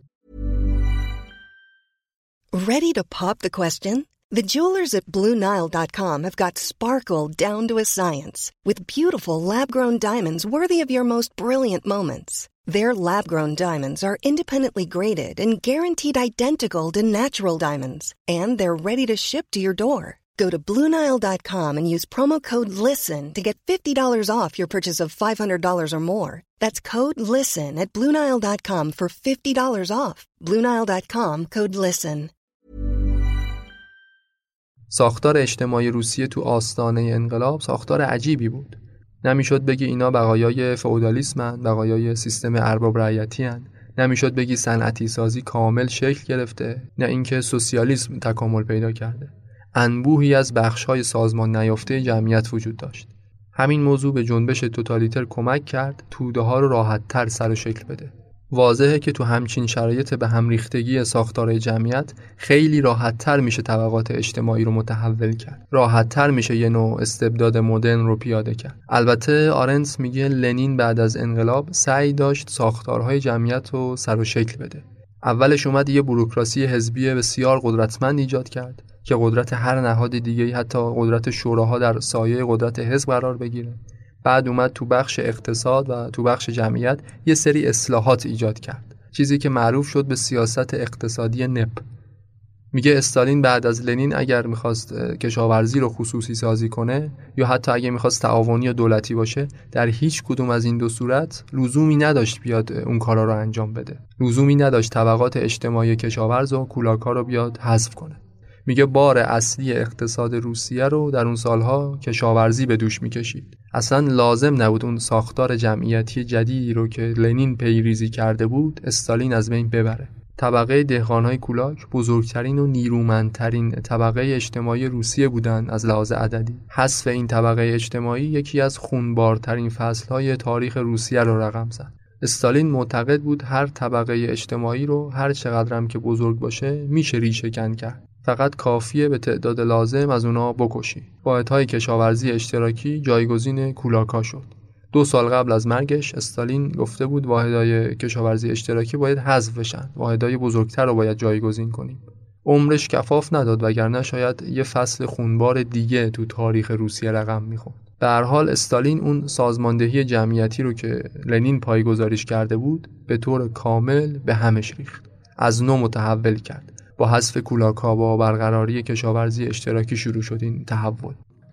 Ready to pop the question? The jewelers at Blue Nile dot com have got sparkle down to a science with beautiful lab-grown diamonds worthy of your most brilliant moments. Their lab-grown diamonds are independently graded and guaranteed identical to natural diamonds, and they're ready to ship to your door. Go to Blue Nile dot com and use promo code LISTEN to get fifty dollars off your purchase of five hundred dollars or more. That's code LISTEN at Blue Nile dot com for fifty dollars off. Blue Nile dot com, code LISTEN.
ساختار اجتماعی روسیه تو آستانه انقلاب ساختار عجیبی بود. نمیشد بگی اینا بقایای فئودالیسمن، بقایای سیستم ارباب رعیتی ان. نمیشد بگی صنعتی سازی کامل شکل گرفته، نه اینکه سوسیالیسم تکامل پیدا کرده. انبوهی از بخش‌های سازمان نیافته جمعیت وجود داشت. همین موضوع به جنبش توتالیتر کمک کرد توده‌ها رو راحت‌تر سر و شکل بده. واضحه که تو همچین شرایط به هم ریختگی ساختار جمعیت خیلی راحت‌تر میشه طبقات اجتماعی رو متحول کرد. راحت‌تر میشه یه نوع استبداد مدرن رو پیاده کرد. البته آرنتس میگه لنین بعد از انقلاب سعی داشت ساختارهای جمعیت رو سر و شکل بده. اولش اومد یه بوروکراسی حزبی بسیار قدرتمند ایجاد کرد که قدرت هر نهاد دیگه‌ای، حتی قدرت شوراها، در سایه قدرت حزب قرار بگیره. بعد اومد تو بخش اقتصاد و تو بخش جمعیت یه سری اصلاحات ایجاد کرد، چیزی که معروف شد به سیاست اقتصادی نپ. میگه استالین بعد از لنین اگر میخواست کشاورزی رو خصوصی سازی کنه یا حتی اگه میخواست تعاونی یا دولتی باشه، در هیچ کدوم از این دو صورت لزومی نداشت بیاد اون کارا رو انجام بده. لزومی نداشت طبقات اجتماعی کشاورز و کولاکا رو بیاد حذف کنه. میگه بار اصلی اقتصاد روسیه رو در اون سالها کشاورزی به دوش میکشید. اصلا لازم نبود اون ساختار جمعیتی جدیدی رو که لنین پیریزی کرده بود استالین از بین ببره. طبقه دهقانهای کولاک بزرگترین و نیرومندترین طبقه اجتماعی روسیه بودن از لحاظ عددی. حذف این طبقه اجتماعی یکی از خونبارترین فصلهای تاریخ روسیه رو رقم زد. استالین معتقد بود هر طبقه اجتماعی رو هر چقدرم که بزرگ باشه میشه ریشه کن کرد. فقط کافیه به تعداد لازم از اونا بکشی. واحدهای کشاورزی اشتراکی جایگزین کولاکا شد. دو سال قبل از مرگش استالین گفته بود واحدهای کشاورزی اشتراکی باید حذف بشن. واحدهای بزرگتر رو باید جایگزین کنیم. عمرش کفاف نداد، وگرنه شاید یه فصل خونبار دیگه تو تاریخ روسیه رقم میخورد. به هر حال استالین اون سازماندهی جمعیتی رو که لنین پایه‌گذاریش کرده بود به طور کامل به همش ریخت. از نو متحول کرد. با حذف کولاکا با برقراری کشاورزی اشتراکی شروع شد این تحول.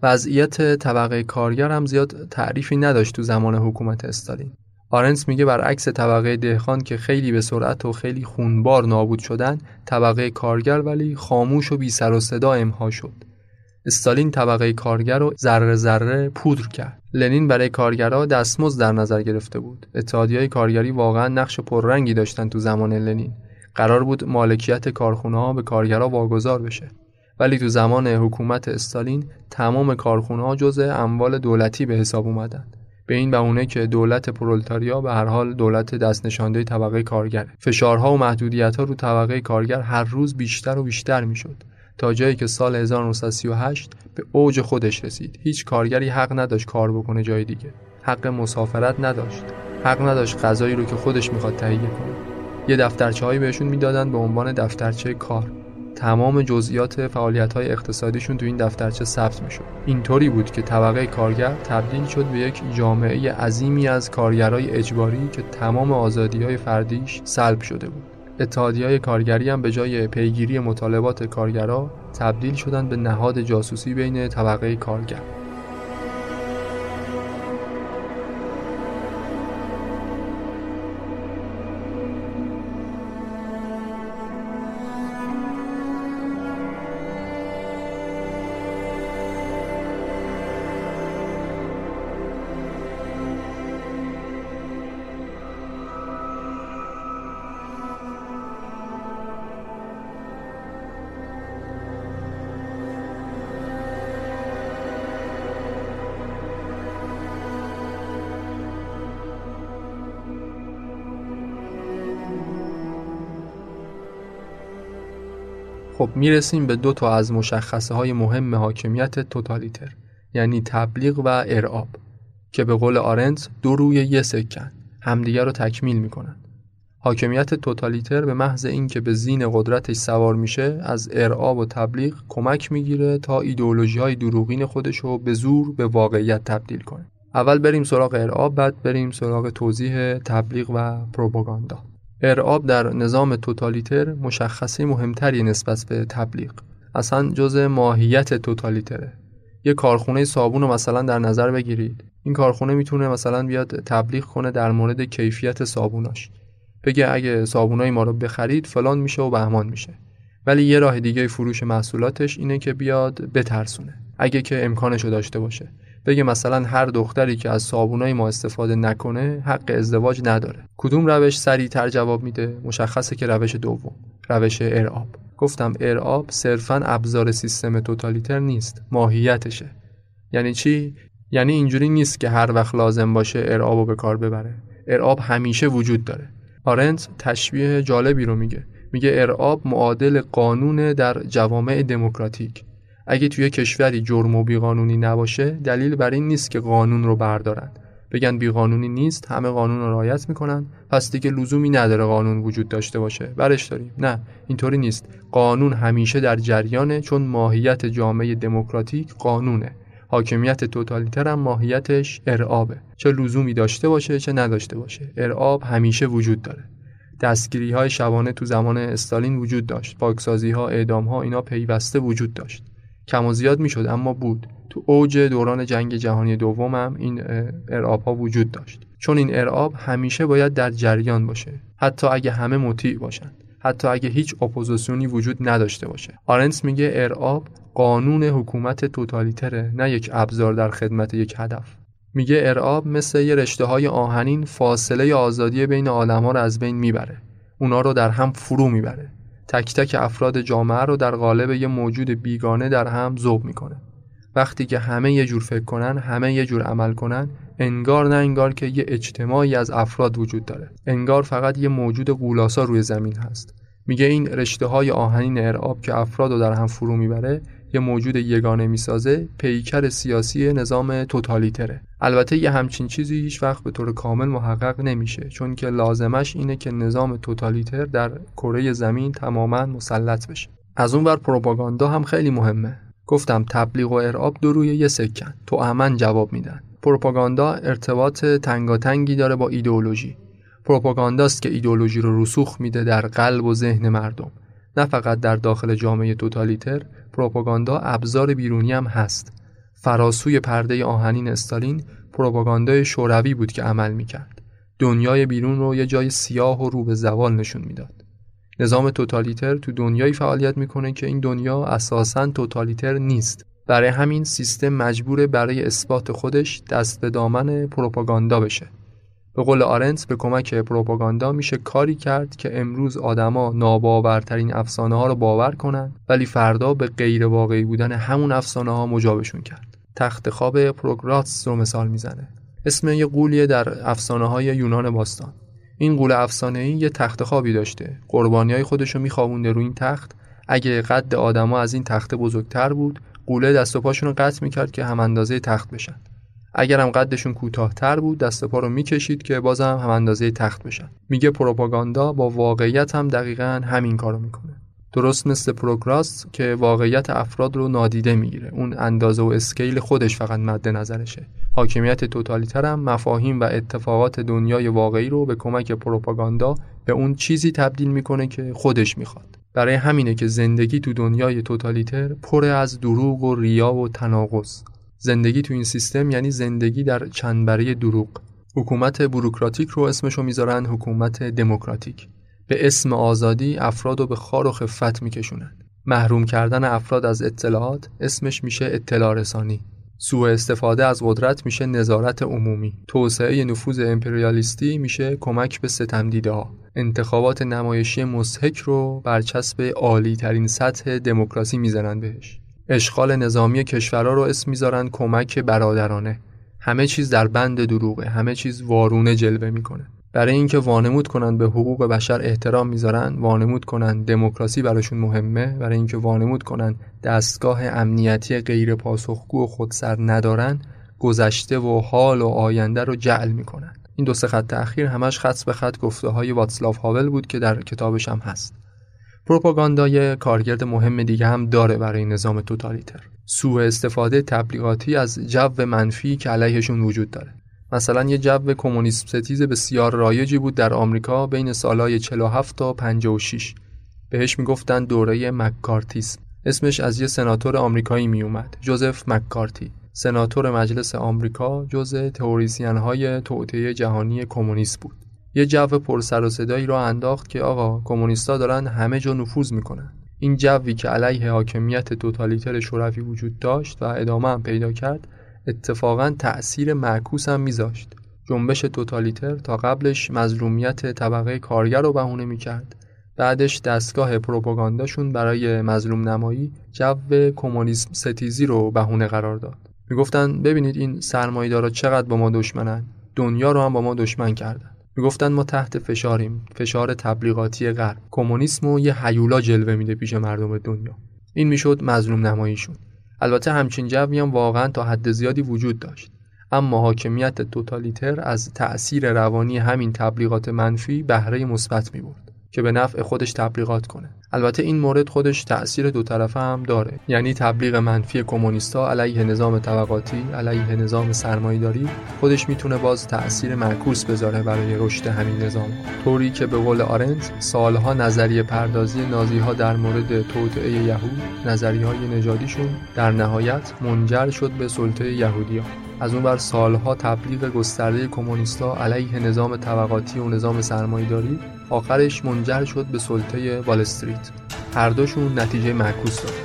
وضعیت طبقه کارگر هم زیاد تعریفی نداشت تو زمان حکومت استالین. آرنتس میگه برعکس طبقه دهقان که خیلی به سرعت و خیلی خونبار نابود شدن، طبقه کارگر ولی خاموش و بی سر و صدا امحا شد. استالین طبقه کارگر رو ذره ذره پودر کرد. لنین برای کارگرها دستمزد در نظر گرفته بود. اتحادیه‌های کارگری واقعا نقش پررنگی داشتن تو زمان لنین. قرار بود مالکیت کارخونه‌ها به کارگرها واگذار بشه. ولی تو زمان حکومت استالین تمام کارخونه‌ها جزء اموال دولتی به حساب اومدن. به این بهونه که دولت پرولتاریا به هر حال دولت دست نشانده طبقه کارگر. فشارها و محدودیت‌ها رو طبقه کارگر هر روز بیشتر و بیشتر میشد، تا جایی که سال هزار و نهصد و سی و هشت به اوج خودش رسید. هیچ کارگری حق نداشت کار بکنه جای دیگه. حق مسافرت نداشت. حق نداشت غذایی رو که خودش میخواد تهیه کنه. یه دفترچه‌ای بهشون میدادن به عنوان دفترچه کار. تمام جزئیات فعالیت‌های اقتصادیشون تو این دفترچه ثبت میشد. اینطوری بود که طبقه کارگر تبدیل شد به یک جامعه عظیمی از کارگرای اجباری که تمام آزادی‌های فردیش سلب شده بود. اتحادیه‌های کارگری هم به جای پیگیری مطالبات کارگرا تبدیل شدن به نهاد جاسوسی بین طبقه کارگر. خب میرسیم به دو تا از مشخصه های مهم حاکمیت توتالیتر، یعنی تبلیغ و ارعاب، که به قول آرنتس دو روی یه سکن همدیگر رو تکمیل میکنن. حاکمیت توتالیتر به محض این که به زین قدرتش سوار میشه از ارعاب و تبلیغ کمک میگیره تا ایدئولوژی های دروغین خودش رو به زور به واقعیت تبدیل کنه. اول بریم سراغ ارعاب، بعد بریم سراغ توضیح تبلیغ و پروپاگاندا. ارعاب در نظام توتالیتر مشخصه مهمتری نسبت به تبلیغ. اصلا جزء ماهیت توتالیتره. یه کارخونه صابون رو مثلا در نظر بگیرید. این کارخونه میتونه مثلا بیاد تبلیغ کنه در مورد کیفیت صابوناش. بگه اگه صابونای ما رو بخرید فلان میشه و بهمان میشه. ولی یه راه دیگه فروش محصولاتش اینه که بیاد بترسونه. اگه که امکانشو داشته باشه. بگه مثلا هر دختری که از صابونای ما استفاده نکنه حق ازدواج نداره. کدوم روش سریع‌تر جواب میده؟ مشخصه که روش دوم، روش ارعاب. گفتم ارعاب صرفاً ابزار سیستم توتالیتر نیست، ماهیتشه. یعنی چی؟ یعنی اینجوری نیست که هر وقت لازم باشه ارعابو به کار ببره. ارعاب همیشه وجود داره. آرنت تشبیه جالبی رو میگه. میگه ارعاب معادل قانون در جوامع دموکراتیک. اگه توی کشوری جرم و بیقانونی نباشه، دلیل بر این نیست که قانون رو بردارن. بگن بیقانونی نیست، همه قانون رو رعایت میکنن، پس دیگه لزومی نداره قانون وجود داشته باشه، برش داریم. نه، اینطوری نیست. قانون همیشه در جریانه، چون ماهیت جامعه دموکراتیک قانونه. حاکمیت توتالیتر هم ماهیتش ارعابه. چه لزومی داشته باشه چه نداشته باشه، ارعاب همیشه وجود داره. دستگیری‌های شبانه تو زمان استالین وجود داشت، پاکسازی‌ها، اعدام‌ها، اینا پیوسته وجود داشت. کم و زیاد میشد اما بود. تو اوج دوران جنگ جهانی دوم هم این ارعاب‌ها وجود داشت. چون این ارعاب همیشه باید در جریان باشه، حتی اگه همه مطیع باشن، حتی اگه هیچ اپوزیسیونی وجود نداشته باشه. آرنت میگه ارعاب قانون حکومت توتالیتره، نه یک ابزار در خدمت یک هدف. میگه ارعاب مثل یه رشته‌های آهنین فاصله آزادی بین عالم‌ها رو از بین میبره، اونا رو در هم فرو میبره، تک تک افراد جامعه رو در قالب یه موجود بیگانه در هم ذوب میکنه. وقتی که همه یه جور فکر کنن، همه یه جور عمل کنن، انگار نه انگار که یه اجتماعی از افراد وجود داره، انگار فقط یه موجود غولاسا روی زمین هست. میگه این رشته‌های آهنین ارعاب که افراد رو در هم فرو میبره، یه موجود یگانه میسازه، پیکر سیاسی نظام توتالیتره. البته یه همچین چیزی هیچ وقت به طور کامل محقق نمیشه، چون که لازمش اینه که نظام توتالیتر در کره زمین تماما مسلط بشه. از اون ور پروپاگاندا هم خیلی مهمه. گفتم تبلیغ و ارعاب دو روی یه سکن، تو امن جواب میدن. پروپاگاندا ارتباط تنگاتنگی داره با ایدئولوژی. پروپاگانداست که ایدئولوژی رو رسوخ میده در قلب و ذهن مردم. نه فقط در داخل جامعه توتالیتر، پروپاگاندا ابزار بیرونی هم هست. فراسوی پرده آهنین استالین پروپاگاندای شوروی بود که عمل میکرد. دنیای بیرون رو یه جای سیاه و رو به زوال نشون میداد. نظام توتالیتر تو دنیایی فعالیت میکنه که این دنیا اساساً توتالیتر نیست. برای همین سیستم مجبوره برای اثبات خودش دست به دامن پروپاگاندا بشه. به قول آرنت به کمک پروپاگاندا میشه کاری کرد که امروز آدما ناباورترین افسانه ها رو باور کنن، ولی فردا به غیر واقعی بودن همون افسانه ها مجابشون کرد. تخت خواب پروکراتس رو مثال میزنه. اسم یه غولیه در افسانه های یونان باستان. این غول افسانه‌ای یه تخت خوابی داشته. قربانیای خودشو میخوابونده رو این تخت. اگه قد آدما از این تخت بزرگتر بود، غوله دست و پاشون رو قطع میکرد که هم اندازه تخت بشن. اگر هم قدشون کوتاه‌تر بود، دست و پا رو میکشید که بازم هم اندازه تخت بشن. میگه پروپاگاندا با واقعیت هم دقیقاً همین کارو میکنه. درست مثل پروکراست که واقعیت افراد رو نادیده میگیره. اون اندازه و اسکیل خودش فقط مد نظرشه. حاکمیت توتالیتر هم مفاهیم و اتفاقات دنیای واقعی رو به کمک پروپاگاندا به اون چیزی تبدیل میکنه که خودش میخواد. برای همینه که زندگی تو دنیای توتالیتر پر از دروغ و ریا و تناقض. زندگی تو این سیستم یعنی زندگی در چنبره دروغ. حکومت بوروکراتیک رو اسمشو میذارن حکومت دموکراتیک. به اسم آزادی افراد رو به خار و خفت میکشونن. محروم کردن افراد از اطلاعات اسمش میشه اطلاع رسانی. سوء استفاده از قدرت میشه نظارت عمومی. توسعه نفوذ امپریالیستی میشه کمک به ستمدیده ها. انتخابات نمایشی مضحک رو برچسب عالی ترین سطح دموکراسی میزنن بهش. اشغال نظامی کشورها رو اسم میذارن کمک برادرانه. همه چیز در بند دروغه، همه چیز وارونه جلوه میکنه. برای اینکه وانمود کنن به حقوق بشر احترام میذارن، وانمود کنن دموکراسی براشون مهمه، برای اینکه وانمود کنن دستگاه امنیتی غیر پاسخگو و خودسر ندارن، گذشته و حال و آینده رو جعل میکنن. این دو سه خط اخیر همش خط به خط گفته های واتسلاو هاول بود که در کتابش هم هست. پروپاگاندا یه کارگرد مهم دیگه هم داره برای نظام توتالیتر. سوء استفاده تبلیغاتی از جو منفی که علیهشون وجود داره. مثلا یه جو کمونیسم ستیز بسیار رایجی بود در آمریکا بین سالهای چهل و هفت تا پنجاه و شش. بهش میگفتن دوره مککارتیسم. اسمش از یه سناتور آمریکایی می اومد، جوزف مککارتی، سناتور مجلس آمریکا، جزء تئوریسین‌های توطئه جهانی کمونیست بود. یه جو پر سر و صدایی رو انداخت که آقا کمونیستا دارن همه جا نفوذ میکنن. این جوی که علیه حاکمیت توتالیتر شوروی وجود داشت و ادامه هم پیدا کرد، اتفاقاً تأثیر معکوس هم میذاشت. جنبش توتالیتر تا قبلش مظلومیت طبقه کارگر رو بهونه میکرد، بعدش دستگاه پروپاگانداشون برای مظلوم نمایی جو کمونیسم ستیزی رو بهونه قرار داد. میگفتن ببینید این سرمایه‌دارا چقدر با ما دشمنن، دنیا رو هم با ما دشمن کردن. میگفتن ما تحت فشاریم، فشار تبلیغاتی غرب. کمونیسم و یه هیولا جلوه میده پیش مردم دنیا. این میشد مظلوم نماییشون. البته همچین جوی هم واقعا تا حد زیادی وجود داشت، اما حاکمیت توتالیتر از تأثیر روانی همین تبلیغات منفی بهره مثبت میبرد که به نفع خودش تبلیغات کنه. البته این مورد خودش تأثیر دو طرفه هم داره، یعنی تبلیغ منفی کمونیستا علیه نظام طبقاتی، علیه نظام سرمایه‌داری، خودش میتونه باز تأثیر معکوس بذاره برای رشد همین نظام، طوری که به قول آرنت سالها نظریه پردازی نازی‌ها در مورد توطئه یهود، نظریه‌های نژادیشون در نهایت منجر شد به سلطه یهودی‌ها. از اون بر سالها تبلیغ گسترده کمونیستا علیه نظام طبقاتی و نظام سرمایه‌داری آخرش منجر شد به سلطه وال استریت. هر دوشون نتیجه معکوس داد.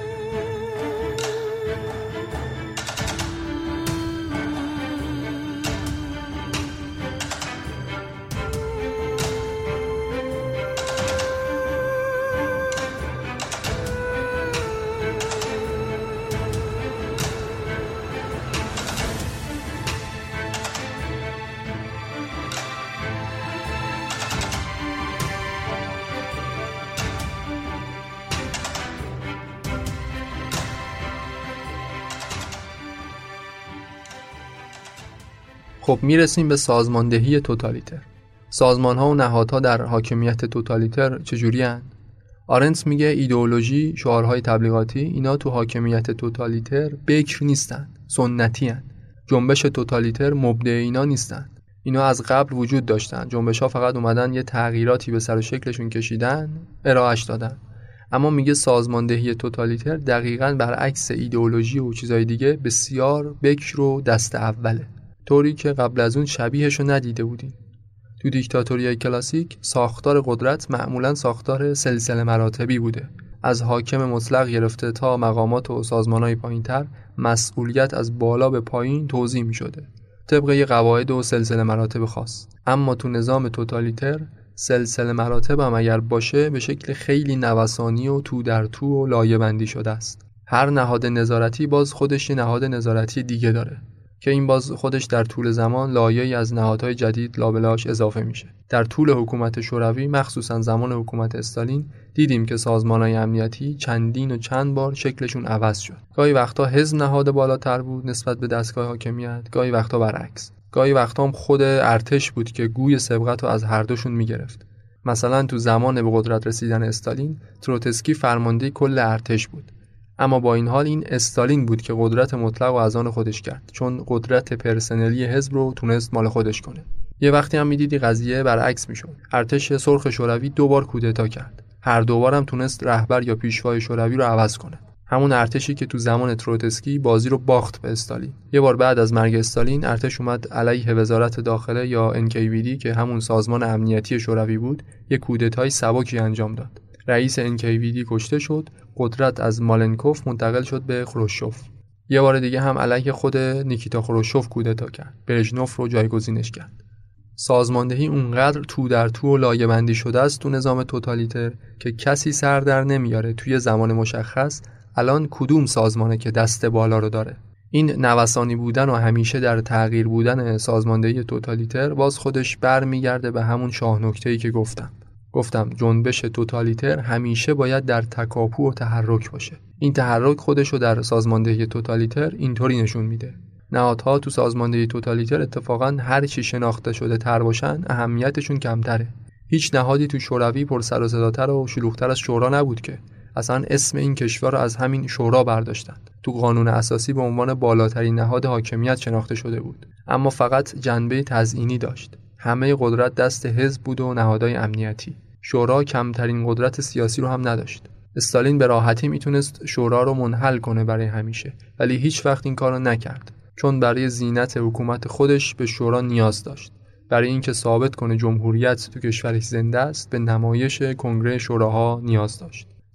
خب میرسیم به سازماندهی توتالیتر. سازمان‌ها و نهادها در حاکمیت توتالیتر چجوری هن؟ آرنت میگه ایدئولوژی، شعارهای تبلیغاتی، اینا تو حاکمیت توتالیتر بکر نیستن، سنتی هن. جنبش توتالیتر مبدع اینا نیستن. اینا از قبل وجود داشتن. جنبش‌ها فقط اومدن یه تغییراتی به سر و شکلشون کشیدن، ارائهش دادن. اما میگه سازماندهی توتالیتر دقیقاً برعکس ایدئولوژی و چیزای دیگه بسیار بکر و دست اوله، طوری که قبل از اون شبیهشو ندیده بودیم. تو دیکتاتوریای کلاسیک ساختار قدرت معمولاً ساختار سلسله مراتبی بوده. از حاکم مطلق گرفته تا مقامات و سازمانهای پایین‌تر مسئولیت از بالا به پایین توزیع می‌شده طبق یه قواعد و سلسله مراتب خاص. اما تو نظام توتالیتر سلسله مراتب هم اگر باشه به شکل خیلی نوسانی و تو در تو و لایه‌بندی شده است. هر نهاد نظارتی باز خودش یه نهاد نظارتی دیگه داره که این باز خودش در طول زمان لایه‌ای از نهادهای جدید لابلاش اضافه میشه. در طول حکومت شوروی، مخصوصا زمان حکومت استالین، دیدیم که سازمان‌های امنیتی چندین و چند بار شکلشون عوض شد. گاهی وقتا حزب نهاد بالاتر بود نسبت به دستگاه حاکمیت، گاهی وقتا برعکس. گاهی وقتا هم خود ارتش بود که گوی سبقت رو از هر دوشون میگرفت. مثلا تو زمان به قدرت رسیدن استالین، تروتسکی فرمانده کل ارتش بود. اما با این حال این استالین بود که قدرت مطلق و از آن خودش کرد، چون قدرت پرسنلی حزب رو تونست مال خودش کنه. یه وقتی هم میدیدی قضیه برعکس میشد. ارتش سرخ شوروی دو بار کودتا کرد. هر دو بارم تونست رهبر یا پیشوای شوروی رو عوض کنه. همون ارتشی که تو زمان تروتسکی بازی رو باخت به استالین. یه بار بعد از مرگ استالین ارتش اومد علیه وزارت داخله یا ان کی وی دی که همون سازمان امنیتی شوروی بود، یه کودتای سبکی انجام داد. رئیس ان کی وی دی کشته شد، قدرت از مالنکوف منتقل شد به خروشچوف. یه بار دیگه هم علیه خود نیکیتا خروشچوف کودتا کرد. برژنوف رو جایگزینش کرد. سازماندهی اونقدر تو در تو و لایه‌بندی شده است تو نظام توتالیتر که کسی سر در نمیاره توی زمان مشخص الان کدوم سازمانه که دست بالا رو داره. این نوسانی بودن و همیشه در تغییر بودن سازماندهی توتالیتر باز خودش برمیگرده به همون شاهنکته‌ای که گفتم. گفتم جنبش توتالیتر همیشه باید در تکاپو و تحرک باشه. این تحرک خودشو در سازماندهی توتالیتر اینطوری نشون میده. نهادها تو سازماندهی توتالیتر اتفاقاً هر چی شناخته شده تر باشن اهمیتشون کمتره. هیچ نهادی تو شوروی پر سر و صداتر و شلوغ‌تر از شورا نبود که اصلا اسم این کشور رو از همین شورا برداشتن. تو قانون اساسی به عنوان بالاترین نهاد حاکمیت شناخته شده بود، اما فقط جنبه تزیینی داشت. همه قدرت دست حزب بود و نهادهای امنیتی. شورا کمترین قدرت سیاسی رو هم نداشت. استالین به راحتی میتونست شورا رو منحل کنه برای همیشه، ولی هیچ وقت این کارو نکرد، چون برای زینت حکومت خودش به شورا نیاز داشت. برای اینکه ثابت کنه جمهوریت تو کشورش زنده است، به نمایش کنگره شوراها نیاز داشت.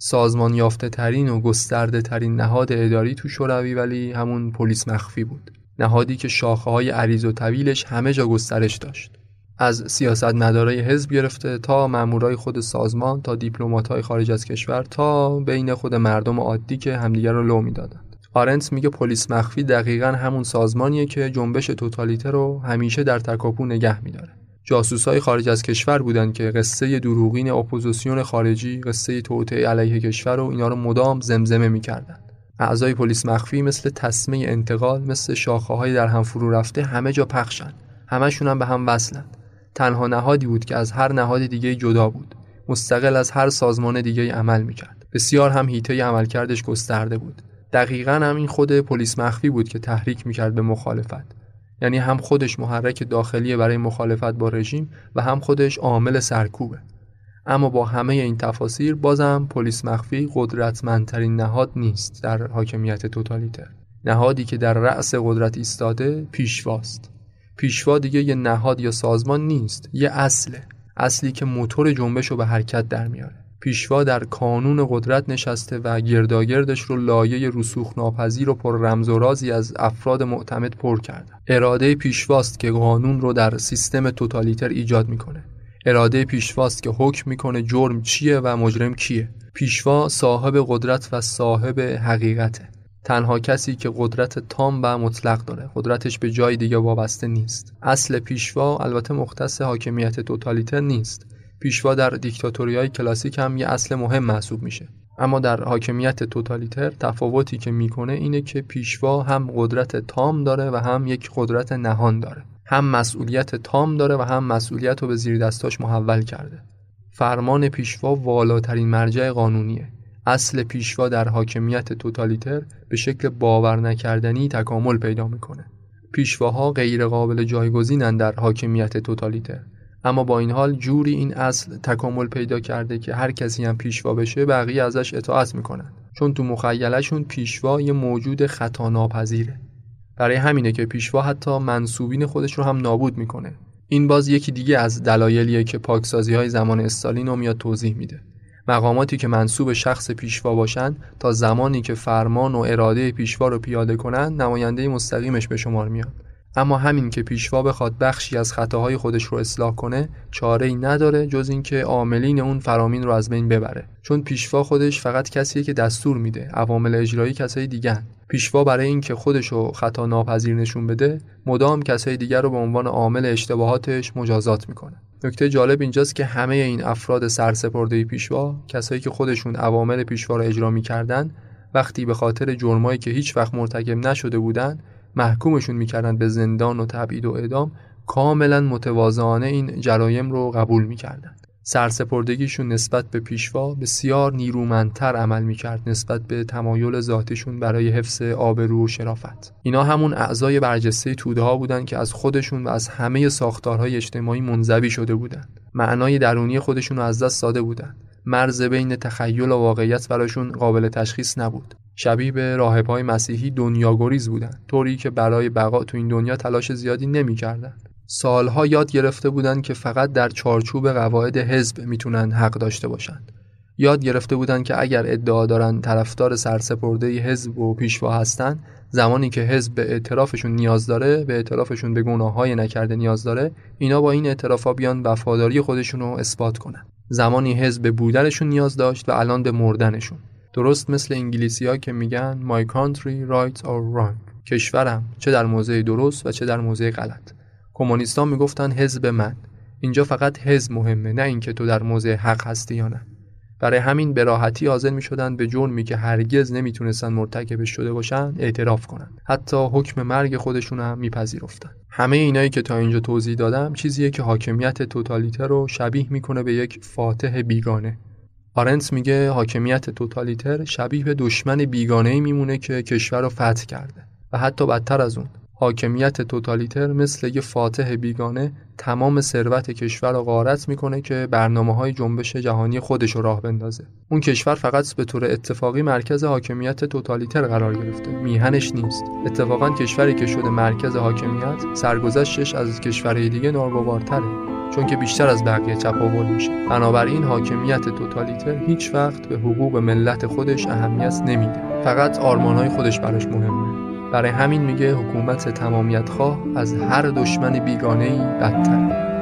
سازمان یافته ترین و گسترده ترین نهاد اداری تو شوروی ولی همون پلیس مخفی بود. نهادی که شاخه‌های عریض و طویلش همه جا گسترش داشت. از سیاستمدارای حزب گرفته تا مامورای خود سازمان تا دیپلمات‌های خارج از کشور تا بین خود مردم عادی که همدیگر رو لو میدادند. آرنت میگه پلیس مخفی دقیقاً همون سازمانیه که جنبش توتالیته رو همیشه در تکاپو نگه می‌داره. جاسوسای خارج از کشور بودن که قصه دروغین اپوزیسیون خارجی، قصه توطئه علیه کشور و اینا رو مدام زمزمه می‌کردن. اعضای پلیس مخفی مثل تسمه انتقال، مثل شاخه‌های در هم فرو رفته همه جا پخشن. همه‌شون هم به هم وصلن. تنها نهادی بود که از هر نهاد دیگه جدا بود، مستقل از هر سازمان دیگه عمل می‌کرد. بسیار هم حیطه عملکردش گسترده بود. دقیقاً هم این خود پلیس مخفی بود که تحریک می‌کرد به مخالفت. یعنی هم خودش محرک داخلی برای مخالفت با رژیم و هم خودش عامل سرکوبه. اما با همه این تفاسیر بازم پلیس مخفی قدرتمندترین نهاد نیست در حاکمیت توتالیتر. نهادی که در رأس قدرت ایستاده پیشواست. پیشوا دیگه یه نهاد یا سازمان نیست، یه اصله. اصلی که موتور جنبش رو به حرکت در میاره. پیشوا در کانون قدرت نشسته و گرداگردش رو لایه رسوخ ناپذیر و پر رمز و رازی از افراد معتمد پر کرده. اراده پیشواست که قانون رو در سیستم توتالیتر ایجاد میکنه. اراده پیشواست که حکم میکنه جرم چیه و مجرم کیه. پیشوا صاحب قدرت و صاحب حقیقته. تنها کسی که قدرت تام و مطلق داره، قدرتش به جای دیگه وابسته نیست. اصل پیشوا البته مختص حاکمیت توتالیتر نیست. پیشوا در دیکتاتوری‌های کلاسیک هم یه اصل مهم محسوب میشه. اما در حاکمیت توتالیتر تفاوتی که میکنه اینه که پیشوا هم قدرت تام داره و هم یک قدرت نهان داره. هم مسئولیت تام داره و هم مسئولیت رو به زیر دستاش محول کرده. فرمان پیشوا والاترین مرجع قانونیه. اصل پیشوا در حاکمیت توتالیتر به شکل باور نکردنی تکامل پیدا میکنه. پیشواها غیر قابل جایگزینن در حاکمیت توتالیتر. اما با این حال جوری این اصل تکامل پیدا کرده که هر کسی هم پیشوا بشه بقیه ازش اطاعت میکنن، چون تو مخیله‌شون پیشوا یه موجود خطا ناپذیره. برای همینه که پیشوا حتی منسوبین خودش رو هم نابود میکنه. این باز یکی دیگه از دلایلیه که پاکسازی‌های زمان استالین رو میاد توضیح میده. مقاماتی که منسوب شخص پیشوا باشن تا زمانی که فرمان و اراده پیشوا رو پیاده کنن نماینده مستقیمش به شمار میاد. اما همین که پیشوا بخواد بخشی از خطاهای خودش رو اصلاح کنه چاره‌ای نداره جز این که عاملین اون فرامین رو از بین ببره، چون پیشوا خودش فقط کسیه که دستور میده، عوامل اجرایی کسای دیگه‌ن. پیشوا برای این که خودش رو خطا ناپذیر نشون بده مدام کسای دیگر رو به عنوان عامل اشتباهاتش مجازات میکنه. نکته جالب اینجاست که همه این افراد سرسپرده پیشوا، کسایی که خودشون عوامل پیشوا رو اجرا میکردن، وقتی به خاطر جرمایی که هیچ وقت مرتکب نشده بودن محکومشون میکردن به زندان و تبعید و اعدام، کاملا متواضعانه این جرایم رو قبول میکردن. سرسپردگیشون نسبت به پیشوا بسیار نیرومندتر عمل میکرد نسبت به تمایل ذاتیشون برای حفظ آبرو و شرافت. اینا همون اعضای برجسته توده ها بودن که از خودشون و از همه ساختارهای اجتماعی منزوی شده بودن. معنای درونی خودشون رو از دست داده بودن. مرز بین تخیل و واقعیت براشون قابل تشخیص نبود. شبیه به راهب‌های مسیحی دنیاگریز بودن، طوری که برای بقا تو این دنیا تلاش زیادی نمی‌کردن. سالها یاد گرفته بودن که فقط در چارچوب قواعد حزب میتونن حق داشته باشن. یاد گرفته بودن که اگر ادعا دارن طرفدار سرسپرده حزب و پیشوا هستن، زمانی که حزب به اعترافشون نیاز داره، به اعترافشون به گناه‌های نکرده نیاز داره، اینا با این اعترافا بیان وفاداری خودشون رو اثبات کنن. زمانی حزب به بودنشون نیاز داشت و الان به مردنشون. درست مثل انگلیسی‌ها که میگن My country right or wrong، کشورم چه در موضع درست و چه در موضع غلط. کمونیستان میگفتن حزب من. اینجا فقط حزب مهمه، نه اینکه تو در موضع حق هستی یا نه. برای همین به راحتی حاضر میشدن به جرمی که هرگز نمیتونستن مرتکبش شده باشن اعتراف کنن. حتی حکم مرگ خودشون هم میپذیرفتن. همه اینایی که تا اینجا توضیح دادم چیزیه که حاکمیت توتالیتر رو شبیه میکنه به یک فاتح بیگانه. آرنت میگه حاکمیت توتالیتر شبیه به دشمن بیگانه‌ای میمونه که کشور رو فتح کرده و حتی بدتر از اون، حاکمیت توتالیتر مثل یه فاتح بیگانه تمام ثروت کشور رو غارت میکنه که برنامه‌های جنبش جهانی خودش رو راه بندازه. اون کشور فقط به طور اتفاقی مرکز حاکمیت توتالیتر قرار گرفته، میهنش نیست. اتفاقا کشوری که شده مرکز حاکمیت، سرگذشتش از کشورهای دیگه ناگوارتره. چون که بیشتر از بقیه چپاول میشه. بنابراین حاکمیت توتالیتر هیچ وقت به حقوق ملت خودش اهمیت نمیده، فقط آرمانهای خودش براش مهمه. برای همین میگه حکومت تمامیت خواه از هر دشمن بیگانه‌ای بدتره.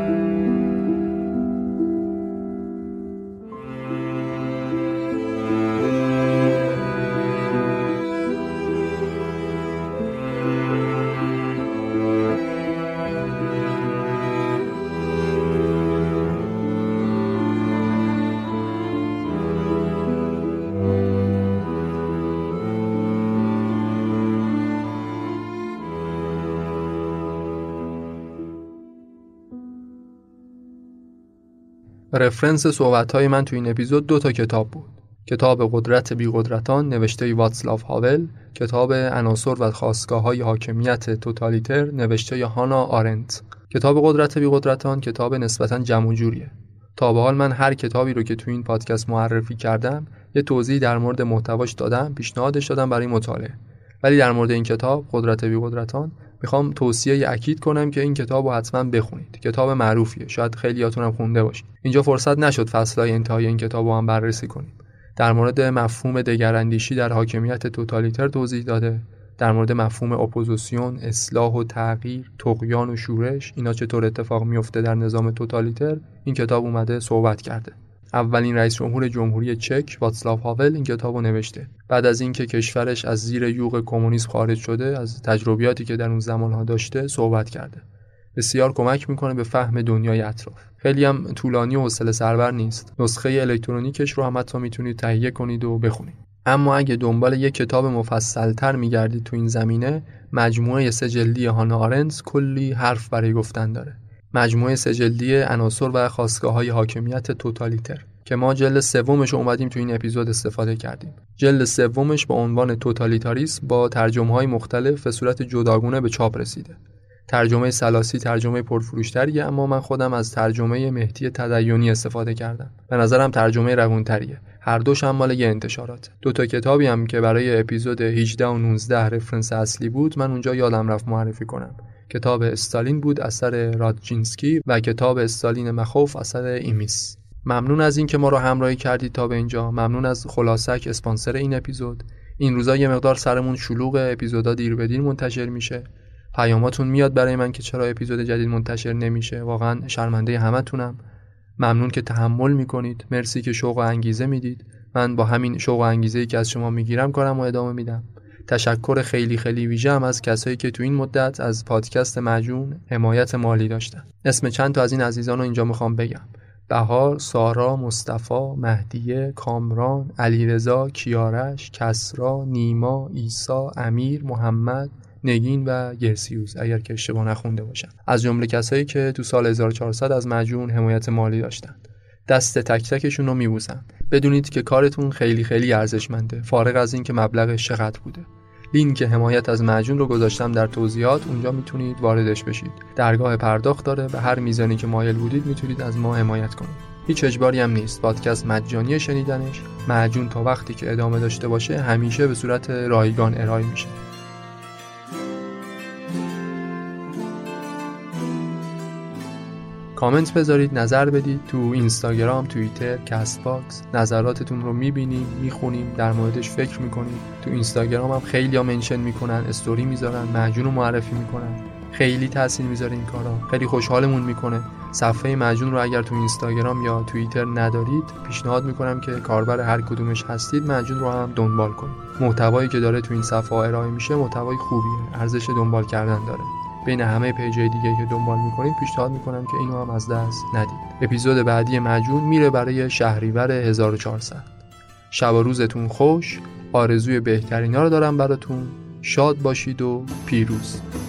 رفرنس صحبت‌های من تو این اپیزود دو تا کتاب بود. کتاب قدرت بی‌قدرتان نوشته واتسلاو هاول، کتاب عناصر و خاستگاه‌های حاکمیت توتالیتر نوشته هانا آرنت. کتاب قدرت بی‌قدرتان کتاب نسبتاً جمع و جوریه. تا به حال من هر کتابی رو که تو این پادکست معرفی کردم یه توضیح در مورد محتواش دادم، پیشنهادش دادم برای مطالعه. ولی در مورد این کتاب قدرت بی‌قدرتان میخوام توصیه اکید کنم که این کتابو حتما بخونید. کتاب معروفیه، شاید خیلیاتون هم خونده باشید. اینجا فرصت نشد فصل‌های انتهایی این کتابو هم بررسی کنیم. در مورد مفهوم دگراندیشی در حاکمیت توتالیتر توضیح داده، در مورد مفهوم اپوزیسیون، اصلاح و تغییر، طغیان و شورش، اینا چطور اتفاق میفته در نظام توتالیتر، این کتاب اومده صحبت کرده. اولین رئیس جمهور جمهوری چک واتسلاو هاول این کتابو نوشته. بعد از اینکه کشورش از زیر یوغ کمونیسم خارج شده، از تجربیاتی که در اون زمانها داشته صحبت کرده. بسیار کمک میکنه به فهم دنیای اطراف. خیلی هم طولانی و حوصله سربر نیست. نسخه الکترونیکش رو هم حتی میتونید تهیه کنید و بخونید. اما اگه دنبال یک کتاب مفصل‌تر میگردید تو این زمینه، مجموعه سه جلدی هانا آرنت کلی حرف برای گفتن داره. مجموعه سه جلدی عناصر و خاستگاه‌های حاکمیت توتالیتر که ما جلد سومش رو اومدیم تو این اپیزود استفاده کردیم. جلد سومش با عنوان توتالیتاریسم با ترجمه‌های مختلف به صورت جداگونه به چاپ رسیده. ترجمه سلاسی ترجمه پرفروش‌تریه، اما من خودم از ترجمه مهدی تدیونی استفاده کردم. به نظرم ترجمه روون‌تریه. هر دوش هم مال یه انتشارات. دو تا کتابی هم که برای اپیزود هجده و نوزده رفرنس اصلی بود، من اونجا یادم رفت معرفی کنم. کتاب استالین بود اثر رادجینسکی و کتاب استالین مخوف اثر ایمیس. ممنون از این که ما رو همراهی کردید تا به اینجا. ممنون از خلاصک اسپانسر این اپیزود. این روزا یه مقدار سرمون شلوغه، اپیزودا دیر به دیر منتشر میشه. پیاماتون میاد برای من که چرا اپیزود جدید منتشر نمیشه. واقعا شرمنده همتونم. ممنون که تحمل میکنید. مرسی که شوق و انگیزه میدید. من با همین شوق و انگیزه‌ای که از شما میگیرم کارم رو ادامه میدم. تشکر خیلی خیلی ویژه هم از کسایی که تو این مدت از پادکست معجون حمایت مالی داشتن. اسم چند تا از این عزیزان رو اینجا میخوام بگم. بهار، سارا، مصطفی، مهدیه، کامران، علیرضا، کیارش، کسرا، نیما، عیسی، امیر، محمد، نگین و گرسیوز، اگر که اشتباه نخونده باشم. از جمله کسایی که تو سال هزار و چهارصد از معجون حمایت مالی داشتن. دست تک تکشون رو میبوسم. بدونید که کارتون خیلی خیلی ارزشمنده، فارغ از این که مبلغش چقدر بوده. لینک حمایت از معجون رو گذاشتم در توضیحات، اونجا میتونید واردش بشید. درگاه پرداخت داره، به هر میزانی که مایل بودید میتونید از ما حمایت کنید. هیچ اجباری هم نیست. پادکست مجانی شنیدنش. معجون تا وقتی که ادامه داشته باشه همیشه به صورت رایگان ارائه میشه. کامنت بذارید، نظر بدید. تو اینستاگرام، توییتر، کست باکس نظراتتون رو میبینیم، میخونیم، در موردش فکر میکنیم. تو اینستاگرام هم خیلی ها منشن میکنن، استوری میذارن، معجون رو معرفی میکنن. خیلی تاثیر میذاره این کارا، خیلی خوشحالمون میکنه. صفحه معجون رو اگر تو اینستاگرام یا توییتر ندارید، پیشنهاد میکنم که کاربر هر کدومش هستید معجون رو هم دنبال کنید. محتوایی که داره تو این صفحه ارائه میشه محتوای خوبیه، ارزش دنبال کردن داره. بین همه پیجای دیگه که دنبال میکنید پیشنهاد میکنم که اینو هم از دست ندید. اپیزود بعدی معجون میره برای شهریور هزار و چهارصد. شب و روزتون خوش. آرزوی بهترینا رو دارم براتون. شاد باشید و پیروز.